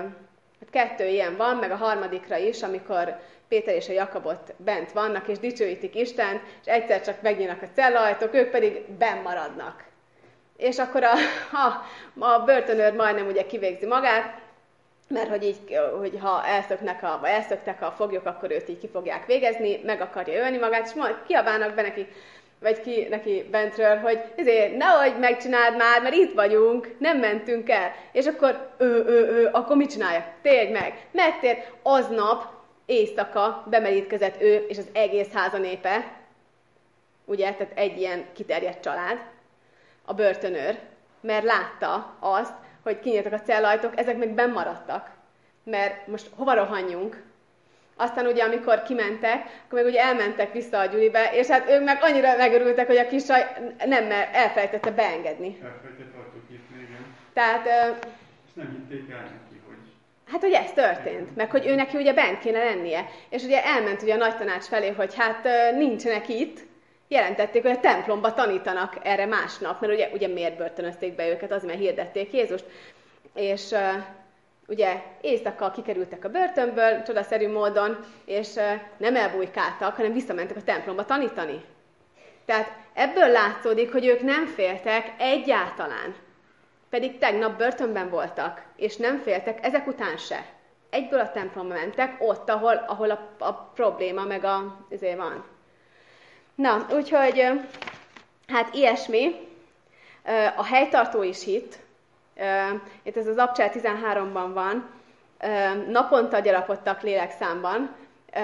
[SPEAKER 3] 2 ilyen van, meg a harmadikra is, amikor Péter és a Jakabot bent vannak, és dicsőítik Istent, és egyszer csak megnyílnak a cellaajtók, ők pedig benn maradnak. És akkor a börtönőr majdnem ugye kivégzi magát, mert hogy ha elszöktek a foglyok, akkor őt így ki fogják végezni, meg akarja ölni magát, és majd kiabálnak be neki, vagy neki bentről, hogy nehogy megcsináld már, mert itt vagyunk, nem mentünk el. És akkor akkor mit csinálja? Térj meg! Megtér, aznap éjszaka bemerítkezett ő és az egész háza népe, ugye, tehát egy ilyen kiterjedt család, a börtönőr, mert látta azt, hogy kinyíltak a celljajtók, ezek még benn maradtak. Mert most hova rohanjunk? Aztán ugye, amikor kimentek, akkor meg ugye elmentek vissza a Gyuribe, és hát ők meg annyira megörültek, hogy a kisaj elfelejtette beengedni.
[SPEAKER 1] Elfelejtett ajtóknyitni, igen.
[SPEAKER 3] Tehát...
[SPEAKER 1] és nem hitték el neki, hogy...
[SPEAKER 3] Hát, hogy ez történt, meg hogy ő neki ugye bent kéne lennie. És ugye elment ugye a nagy tanács felé, hogy hát nincsenek itt, jelentették, hogy a templomba tanítanak erre másnap, mert ugye miért börtönözték be őket, azért, mert hirdették Jézust. És ugye éjszaka kikerültek a börtönből, csodaszerű módon, és nem elbújkáltak, hanem visszamentek a templomba tanítani. Tehát ebből látszódik, hogy ők nem féltek egyáltalán. Pedig tegnap börtönben voltak, és nem féltek ezek után se. Egyből a templomba mentek, ott, ahol a probléma meg ezért van. Na, úgyhogy hát ilyesmi. A helytartó is hitt. Itt ez az Abcsel 13-ban van. Naponta gyarapodtak lélekszámban.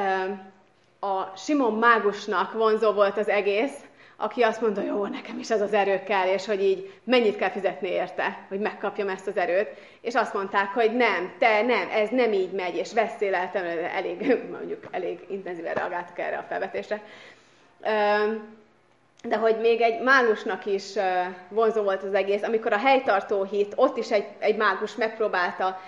[SPEAKER 3] A Simon mágusnak vonzó volt az egész, aki azt mondta, jó, nekem is ez az erő kell, és hogy így mennyit kell fizetni érte, hogy megkapjam ezt az erőt. És azt mondták, hogy nem, ez nem így megy, és veszéleltem, elég intenzíven reagáltak erre a felvetésre. De hogy még egy mágusnak is vonzó volt az egész, amikor a helytartó hit, ott is egy mágus megpróbálta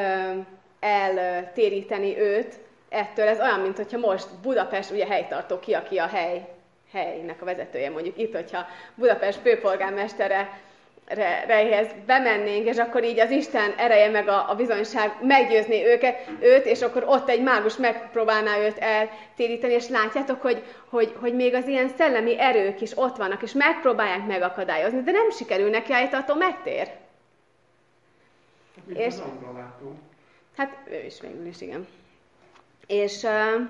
[SPEAKER 3] eltéríteni őt ettől. Ez olyan, mint hogyha most Budapest, ugye helytartó ki, aki a helynek a vezetője, mondjuk itt, hogyha Budapest főpolgármestere bemennénk, és akkor így az Isten ereje meg a bizonyság meggyőzni őt, és akkor ott egy mágus megpróbálná őt eltéríteni, és látjátok, hogy még az ilyen szellemi erők is ott vannak, és megpróbálják megakadályozni, de nem sikerül neki, attól megtér.
[SPEAKER 1] És
[SPEAKER 3] hát ő is végül is, igen. És...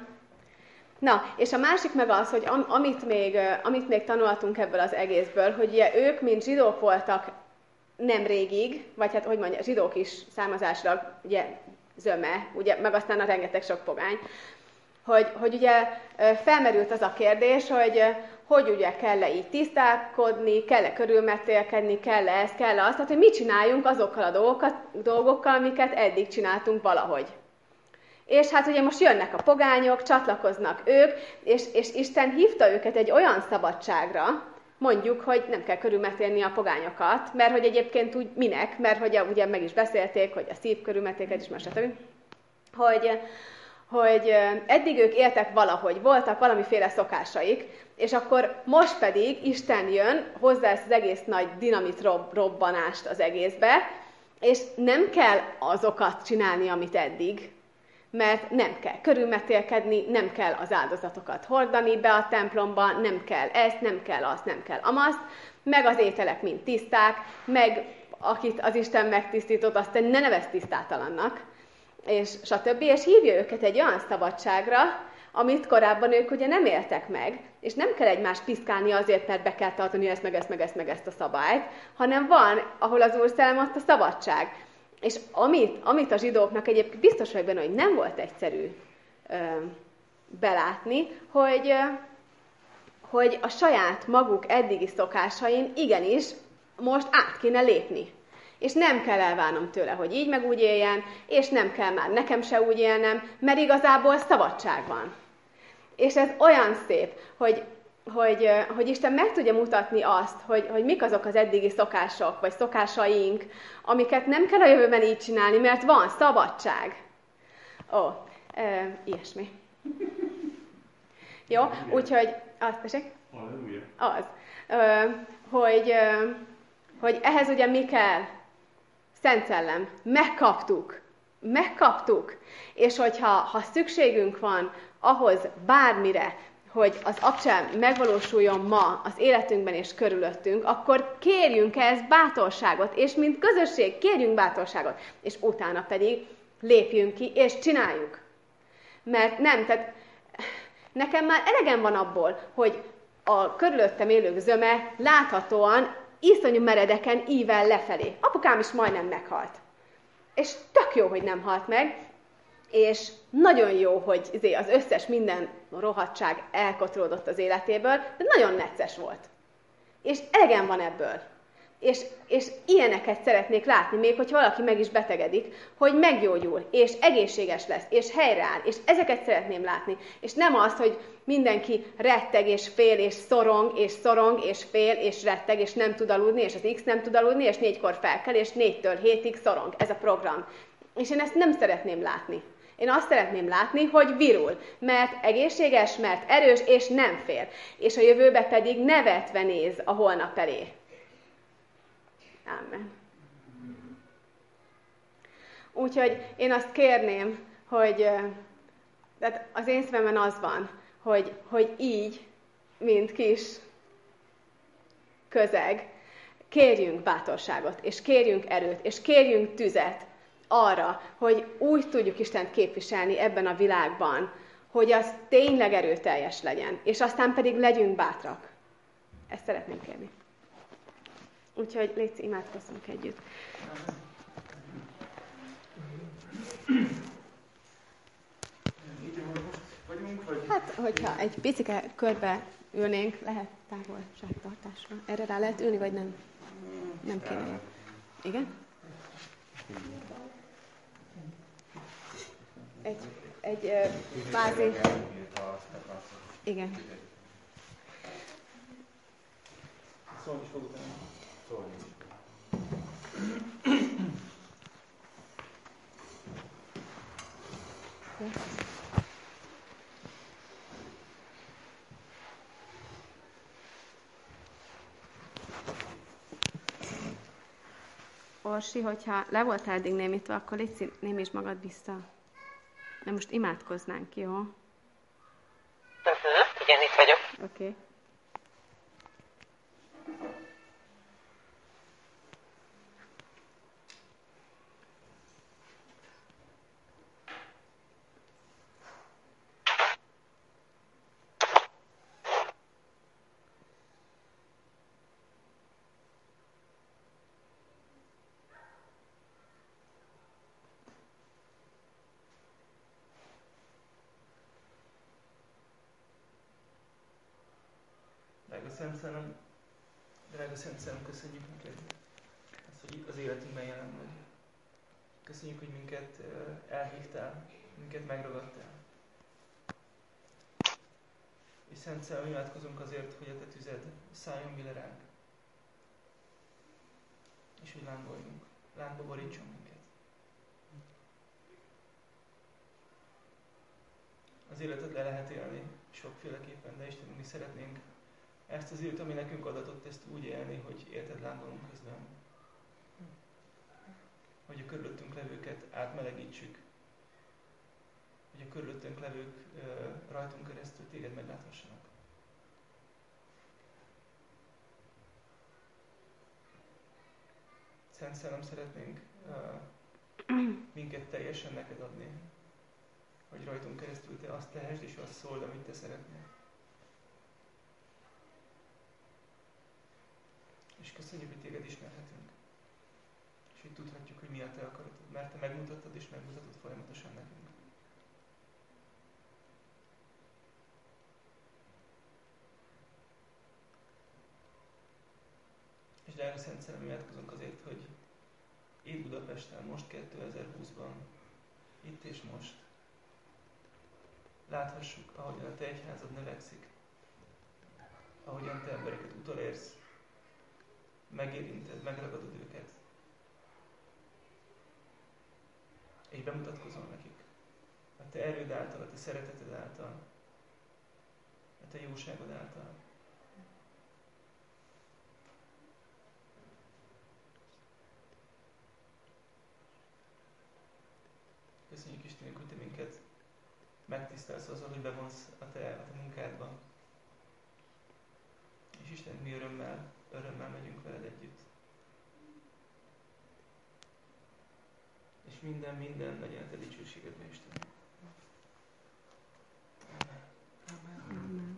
[SPEAKER 3] és a másik meg az, hogy amit még tanultunk ebből az egészből, hogy ugye ők, mint zsidók voltak nemrégig, vagy hát, hogy mondja, zsidók is származásra, ugye, zöme, ugye, meg aztán a rengeteg sok pogány, hogy ugye felmerült az a kérdés, hogy ugye kell-e így tisztálkodni, kell-e körülmetélkedni, kell-e ez, kell-e azt, tehát hogy mit csináljunk azokkal a dolgokkal, amiket eddig csináltunk valahogy. És hát ugye most jönnek a pogányok, csatlakoznak ők, és Isten hívta őket egy olyan szabadságra, mondjuk, hogy nem kell körülmetélni a pogányokat, mert hogy egyébként úgy minek, mert hogy ugye meg is beszélték, hogy a szív körülmetéket is, stb. Hogy eddig ők éltek valahogy, voltak valamiféle szokásaik, és akkor most pedig Isten jön, hozzá ezt az egész nagy dinamit robbanást az egészbe, és nem kell azokat csinálni, amit eddig, mert nem kell körülmetélkedni, nem kell az áldozatokat hordani be a templomba, nem kell ezt, nem kell azt, nem kell amazt, meg az ételek mind tiszták, meg akit az Isten megtisztított, azt ne nevezd tisztátalannak, és stb. És hívja őket egy olyan szabadságra, amit korábban ők ugye nem éltek meg, és nem kell egymást piszkálni azért, mert be kell tartani ezt, meg ezt a szabályt, hanem van, ahol az Úr szellem, ott a szabadság. És amit a zsidóknak egyébként biztos vagyok benne, hogy nem volt egyszerű belátni, hogy a saját maguk eddigi szokásain igenis most át kéne lépni. És nem kell elvárnom tőle, hogy így meg úgy éljen, és nem kell már nekem se úgy élnem, mert igazából szabadság van. És ez olyan szép, hogy Isten meg tudja mutatni azt, hogy mik azok az eddigi szokások, vagy szokásaink, amiket nem kell a jövőben így csinálni, mert van szabadság. Ilyesmi. Jó, úgyhogy... Azt tessék?
[SPEAKER 1] Halleluja.
[SPEAKER 3] Az. Hogy ehhez ugye mi kell? Szent Szellem. Megkaptuk. És hogyha szükségünk van ahhoz bármire, hogy az abcsel megvalósuljon ma az életünkben és körülöttünk, akkor kérjünk ehhez bátorságot, és mint közösség kérjünk bátorságot, és utána pedig lépjünk ki, és csináljuk. Mert nem, tehát nekem már elegem van abból, hogy a körülöttem élők zöme láthatóan iszonyú meredeken ível lefelé. Apukám is majdnem meghalt. És tök jó, hogy nem halt meg, és nagyon jó, hogy az összes minden rohadtság elkotródott az életéből, de nagyon necces volt. És elegem van ebből. És ilyeneket szeretnék látni, még hogyha valaki meg is betegedik, hogy meggyógyul, és egészséges lesz, és helyreáll, és ezeket szeretném látni. És nem az, hogy mindenki retteg, és fél, és szorong, és fél, és retteg, és nem tud aludni, és az X nem tud aludni, és 4-kor felkel, és 4-től 7-ig szorong. Ez a program. És én ezt nem szeretném látni. Én azt szeretném látni, hogy virul, mert egészséges, mert erős, és nem fél. És a jövőbe pedig nevetve néz a holnap elé. Amen. Úgyhogy én azt kérném, hogy tehát az én szememben az van, hogy így, mint kis közeg, kérjünk bátorságot, és kérjünk erőt, és kérjünk tüzet arra, hogy úgy tudjuk Istent képviselni ebben a világban, hogy az tényleg erőteljes legyen, és aztán pedig legyünk bátrak. Ezt szeretném kérni. Úgyhogy légy, imádkozzunk együtt. Hát, hogyha egy picike körbe ülnénk, lehet távolságtartásra. Erre rá lehet ülni, vagy nem? Nem kéne. Igen? Egy kvázi... Igen.
[SPEAKER 2] Szólni is fog utána.
[SPEAKER 1] Szólni.
[SPEAKER 3] Orsi, hogyha le voltál eddig némítva, akkor légy némítsd magad vissza. De most imádkoznánk, jó?
[SPEAKER 4] Igen, itt vagyok.
[SPEAKER 3] Oké. Okay.
[SPEAKER 2] Drága Szent Szellem, köszönjük neked azt, hogy itt az életünkben jelen vagy. Köszönjük, hogy minket elhívtál, minket megragadtál. És Szent Szellem, imádkozunk azért, hogy a te tüzed szálljon bele ránk. És hogy lángoljunk, lángba borítson minket. Az életet le lehet élni sokféleképpen, de Istenünk, mi szeretnénk ezt az időt, ami nekünk adatott, ezt úgy élni, hogy érted, lángolunk közben. Hogy a körülöttünk levőket átmelegítsük. Hogy a körülöttünk levők rajtunk keresztül téged megláthassanak. Szent Szellem, szeretnénk minket teljesen neked adni. Hogy rajtunk keresztül te azt tehesd, és azt szóld, amit te szeretnél. És köszönjük, hogy téged ismerhetünk. És hogy tudhatjuk, hogy mi a te akaratod. Mert te megmutattad és megmutatod folyamatosan nekünk. És drága Szent Szellem, imádkozunk azért, hogy itt Budapesten, most 2020-ban, itt és most láthassuk, ahogyan a te egyházad növekszik, ahogyan te embereket utolérsz, megérinted, megragadod őket, és bemutatkozol nekik. A te erőd által, a te szereteted által, a te jóságod által, Köszönjük Istenünk, hogy Te minket megtisztelsz azzal, hogy bevonsz a Te munkádba. És Isten, mi örömmel megyünk veled együtt. És minden legyen a Te dicsőségedbe, Isten. Amen.
[SPEAKER 3] Amen.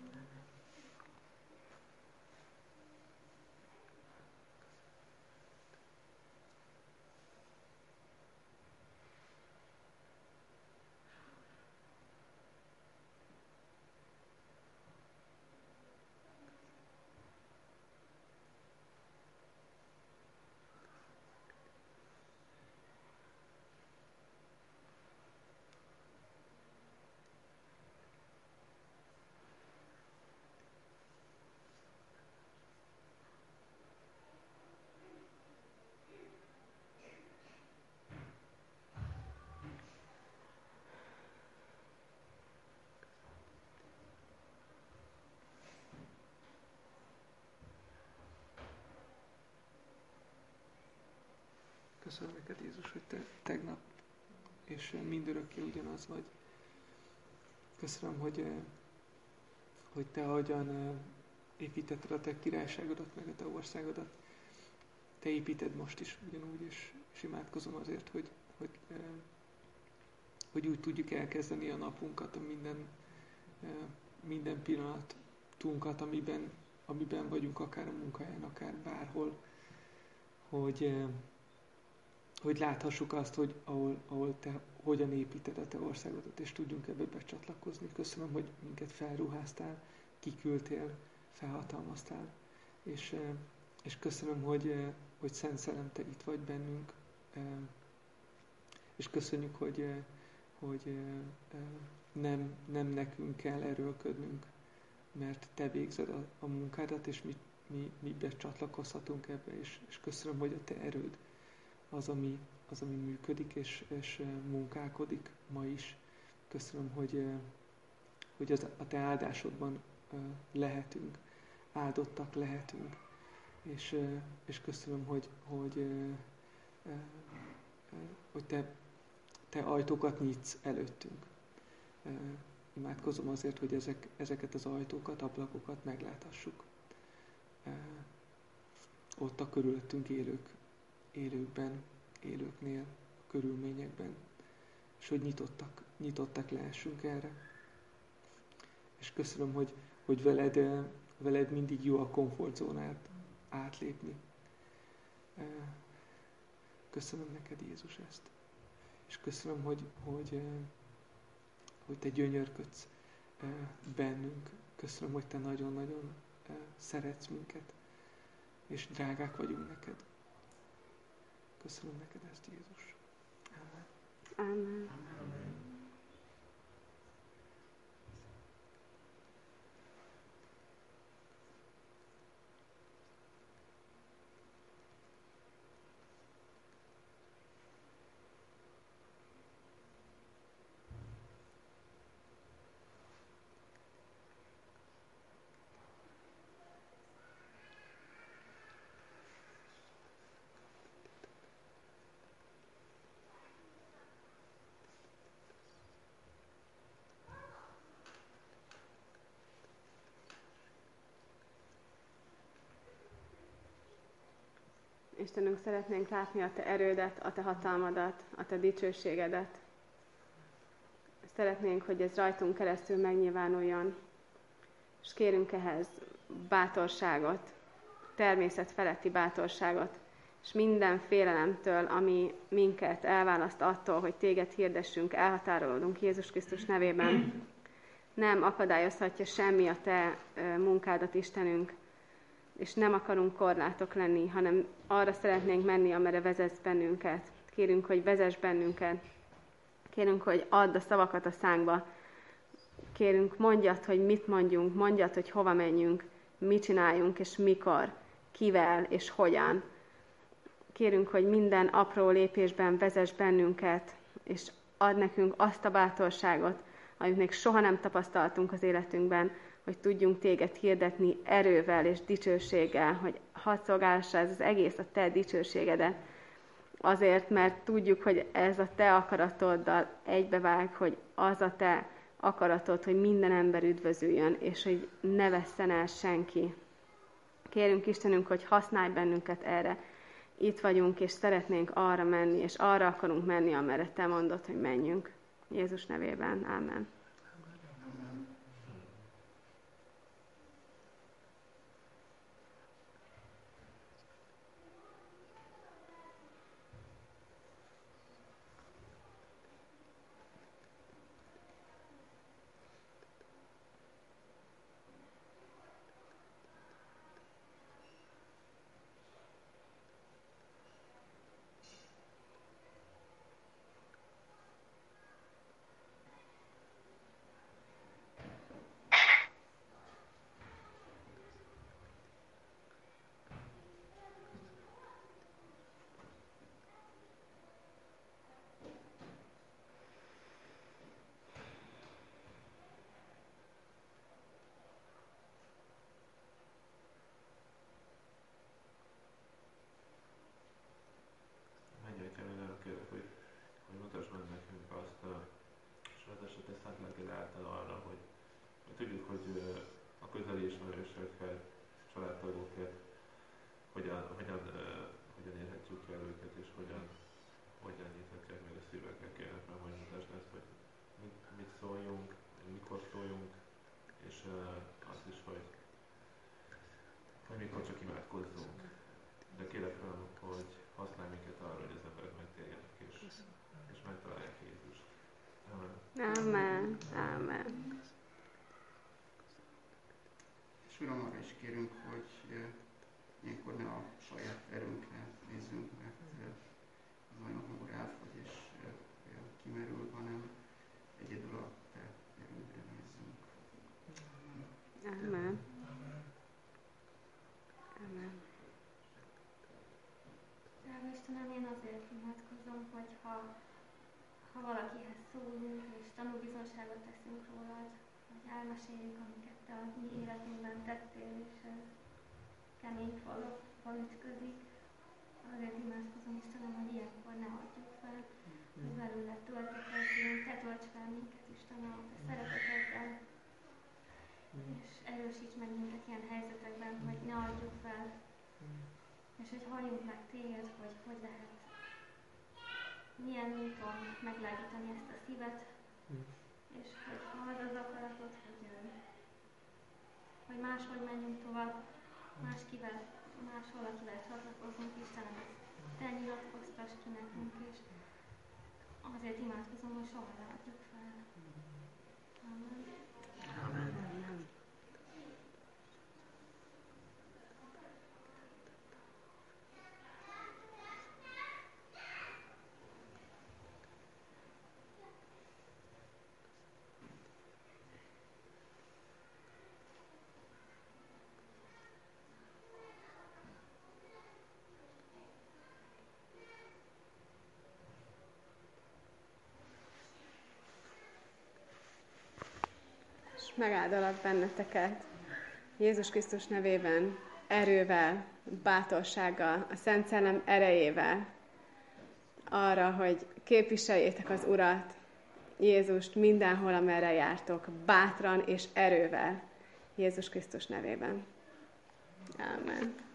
[SPEAKER 5] Köszönöm neked, Jézus, hogy Te tegnap és mindörökké ugyanaz vagy. Köszönöm, hogy Te ahogyan építetted a Te királyságodat, meg a Te országodat, Te építed most is ugyanúgy, és imádkozom azért, hogy úgy tudjuk elkezdeni a napunkat, a minden pillanatunkat, amiben vagyunk, akár a munkahelyen, akár bárhol, hogy láthassuk azt, hogy ahol Te hogyan építed a Te országodat, és tudjunk ebbe becsatlakozni. Köszönöm, hogy minket felruháztál, kiküldtél, felhatalmaztál, és köszönöm, hogy Szent Szellem, Te itt vagy bennünk, és köszönjük, hogy nem nekünk kell erőlködnünk, mert Te végzed a munkádat, és mi becsatlakozhatunk ebbe, és köszönöm, hogy a Te erőd az, ami működik, és munkálkodik ma is. Köszönöm, hogy a Te áldásodban lehetünk, áldottak lehetünk, és köszönöm, hogy Te ajtókat nyitsz előttünk. Imádkozom azért, hogy ezeket az ajtókat, ablakokat megláthassuk. Ott a körülöttünk élőknél, körülményekben, és hogy nyitottak lehessünk erre. És köszönöm, hogy veled mindig jó a komfortzónát átlépni. Köszönöm neked, Jézus, ezt. És köszönöm, hogy Te gyönyörködsz bennünk. Köszönöm, hogy Te nagyon-nagyon szeretsz minket, és drágák vagyunk neked. Köszönöm neked ezt, Jézus. Amen.
[SPEAKER 3] Amen.
[SPEAKER 2] Amen.
[SPEAKER 3] Istenünk, szeretnénk látni a Te erődet, a Te hatalmadat, a Te dicsőségedet. Szeretnénk, hogy ez rajtunk keresztül megnyilvánuljon, és kérünk ehhez bátorságot, természetfeletti bátorságot, és minden félelemtől, ami minket elválaszt attól, hogy Téged hirdessünk, elhatárolódunk Jézus Krisztus nevében. Nem akadályozhatja semmi a Te munkádat, Istenünk, és nem akarunk korlátok lenni, hanem arra szeretnénk menni, amerre vezetsz bennünket. Kérünk, hogy vezess bennünket. Kérünk, hogy add a szavakat a szánkba. Kérünk, mondjad, hogy mit mondjunk, mondjad, hogy hova menjünk, mit csináljunk, és mikor, kivel, és hogyan. Kérünk, hogy minden apró lépésben vezess bennünket, és add nekünk azt a bátorságot, amit még soha nem tapasztaltunk az életünkben, hogy tudjunk Téged hirdetni erővel és dicsőséggel, hogy hadd szolgálassa ez az egész a Te dicsőségedet. azért, mert tudjuk, hogy ez a te akaratoddal egybevág, hogy az a te akaratod, hogy minden ember üdvözüljön, és hogy ne vesszen el senki. Kérünk Istenünk, hogy használj bennünket erre. Itt vagyunk, és szeretnénk arra menni, és arra akarunk menni, amerre te mondod, hogy menjünk. Jézus nevében. Ámen.
[SPEAKER 6] Tudjuk, hogy a közeli ismerősökkel, családtagokért hogyan érhetjük el őket, és hogyan nyithatják meg a szíveket, kérlek meg, hogy mutasd ezt, hogy mit szóljunk, mikor szóljunk, és azt is, hogy mikor csak imádkozzunk. De kérlek fel, hogy használj minket arra, hogy az emberek megtérjenek, és megtalálják Jézust. Amen.
[SPEAKER 3] Amen. Amen.
[SPEAKER 7] Uram, arra is kérünk, hogy ilyenkor ne a saját erőnkre nézzünk, mert az nagyon hamar elfogy és kimerül, hanem egyedül a te erőnkre nézzünk.
[SPEAKER 3] Amen. Amen.
[SPEAKER 8] Drága Istenem, én azért imádkozom, hogy ha valakihez szólunk és tanúbizonyságot teszünk rólad, hogy elmeséljük, amiket te a mi életünkben tettél, és ez kemény falakba ütközik. Azért imádkozom, Istenem, hogy ilyenkor ne adjuk fel, hogy belőle töltekezzünk, te tölts fel minket, Istenem, a te szereteteddel, és erősíts meg minket ilyen helyzetekben, hogy ne adjuk fel, és hogy halljunk meg téged, hogy lehet milyen úton meglágyítani ezt a szívet, és hogy ha az az akaratod, hogy máshogy menjünk tovább, más valakivel csatlakozunk, Istenem, te nyilatkoztass ki nekünk, és azért imádkozom, hogy soha ne adjuk fel. Amen.
[SPEAKER 3] Amen. Megáldalak benneteket Jézus Krisztus nevében, erővel, bátorsággal, a Szent Szellem erejével arra, hogy képviseljétek az Urat, Jézust mindenhol, amerre jártok, bátran és erővel, Jézus Krisztus nevében. Amen.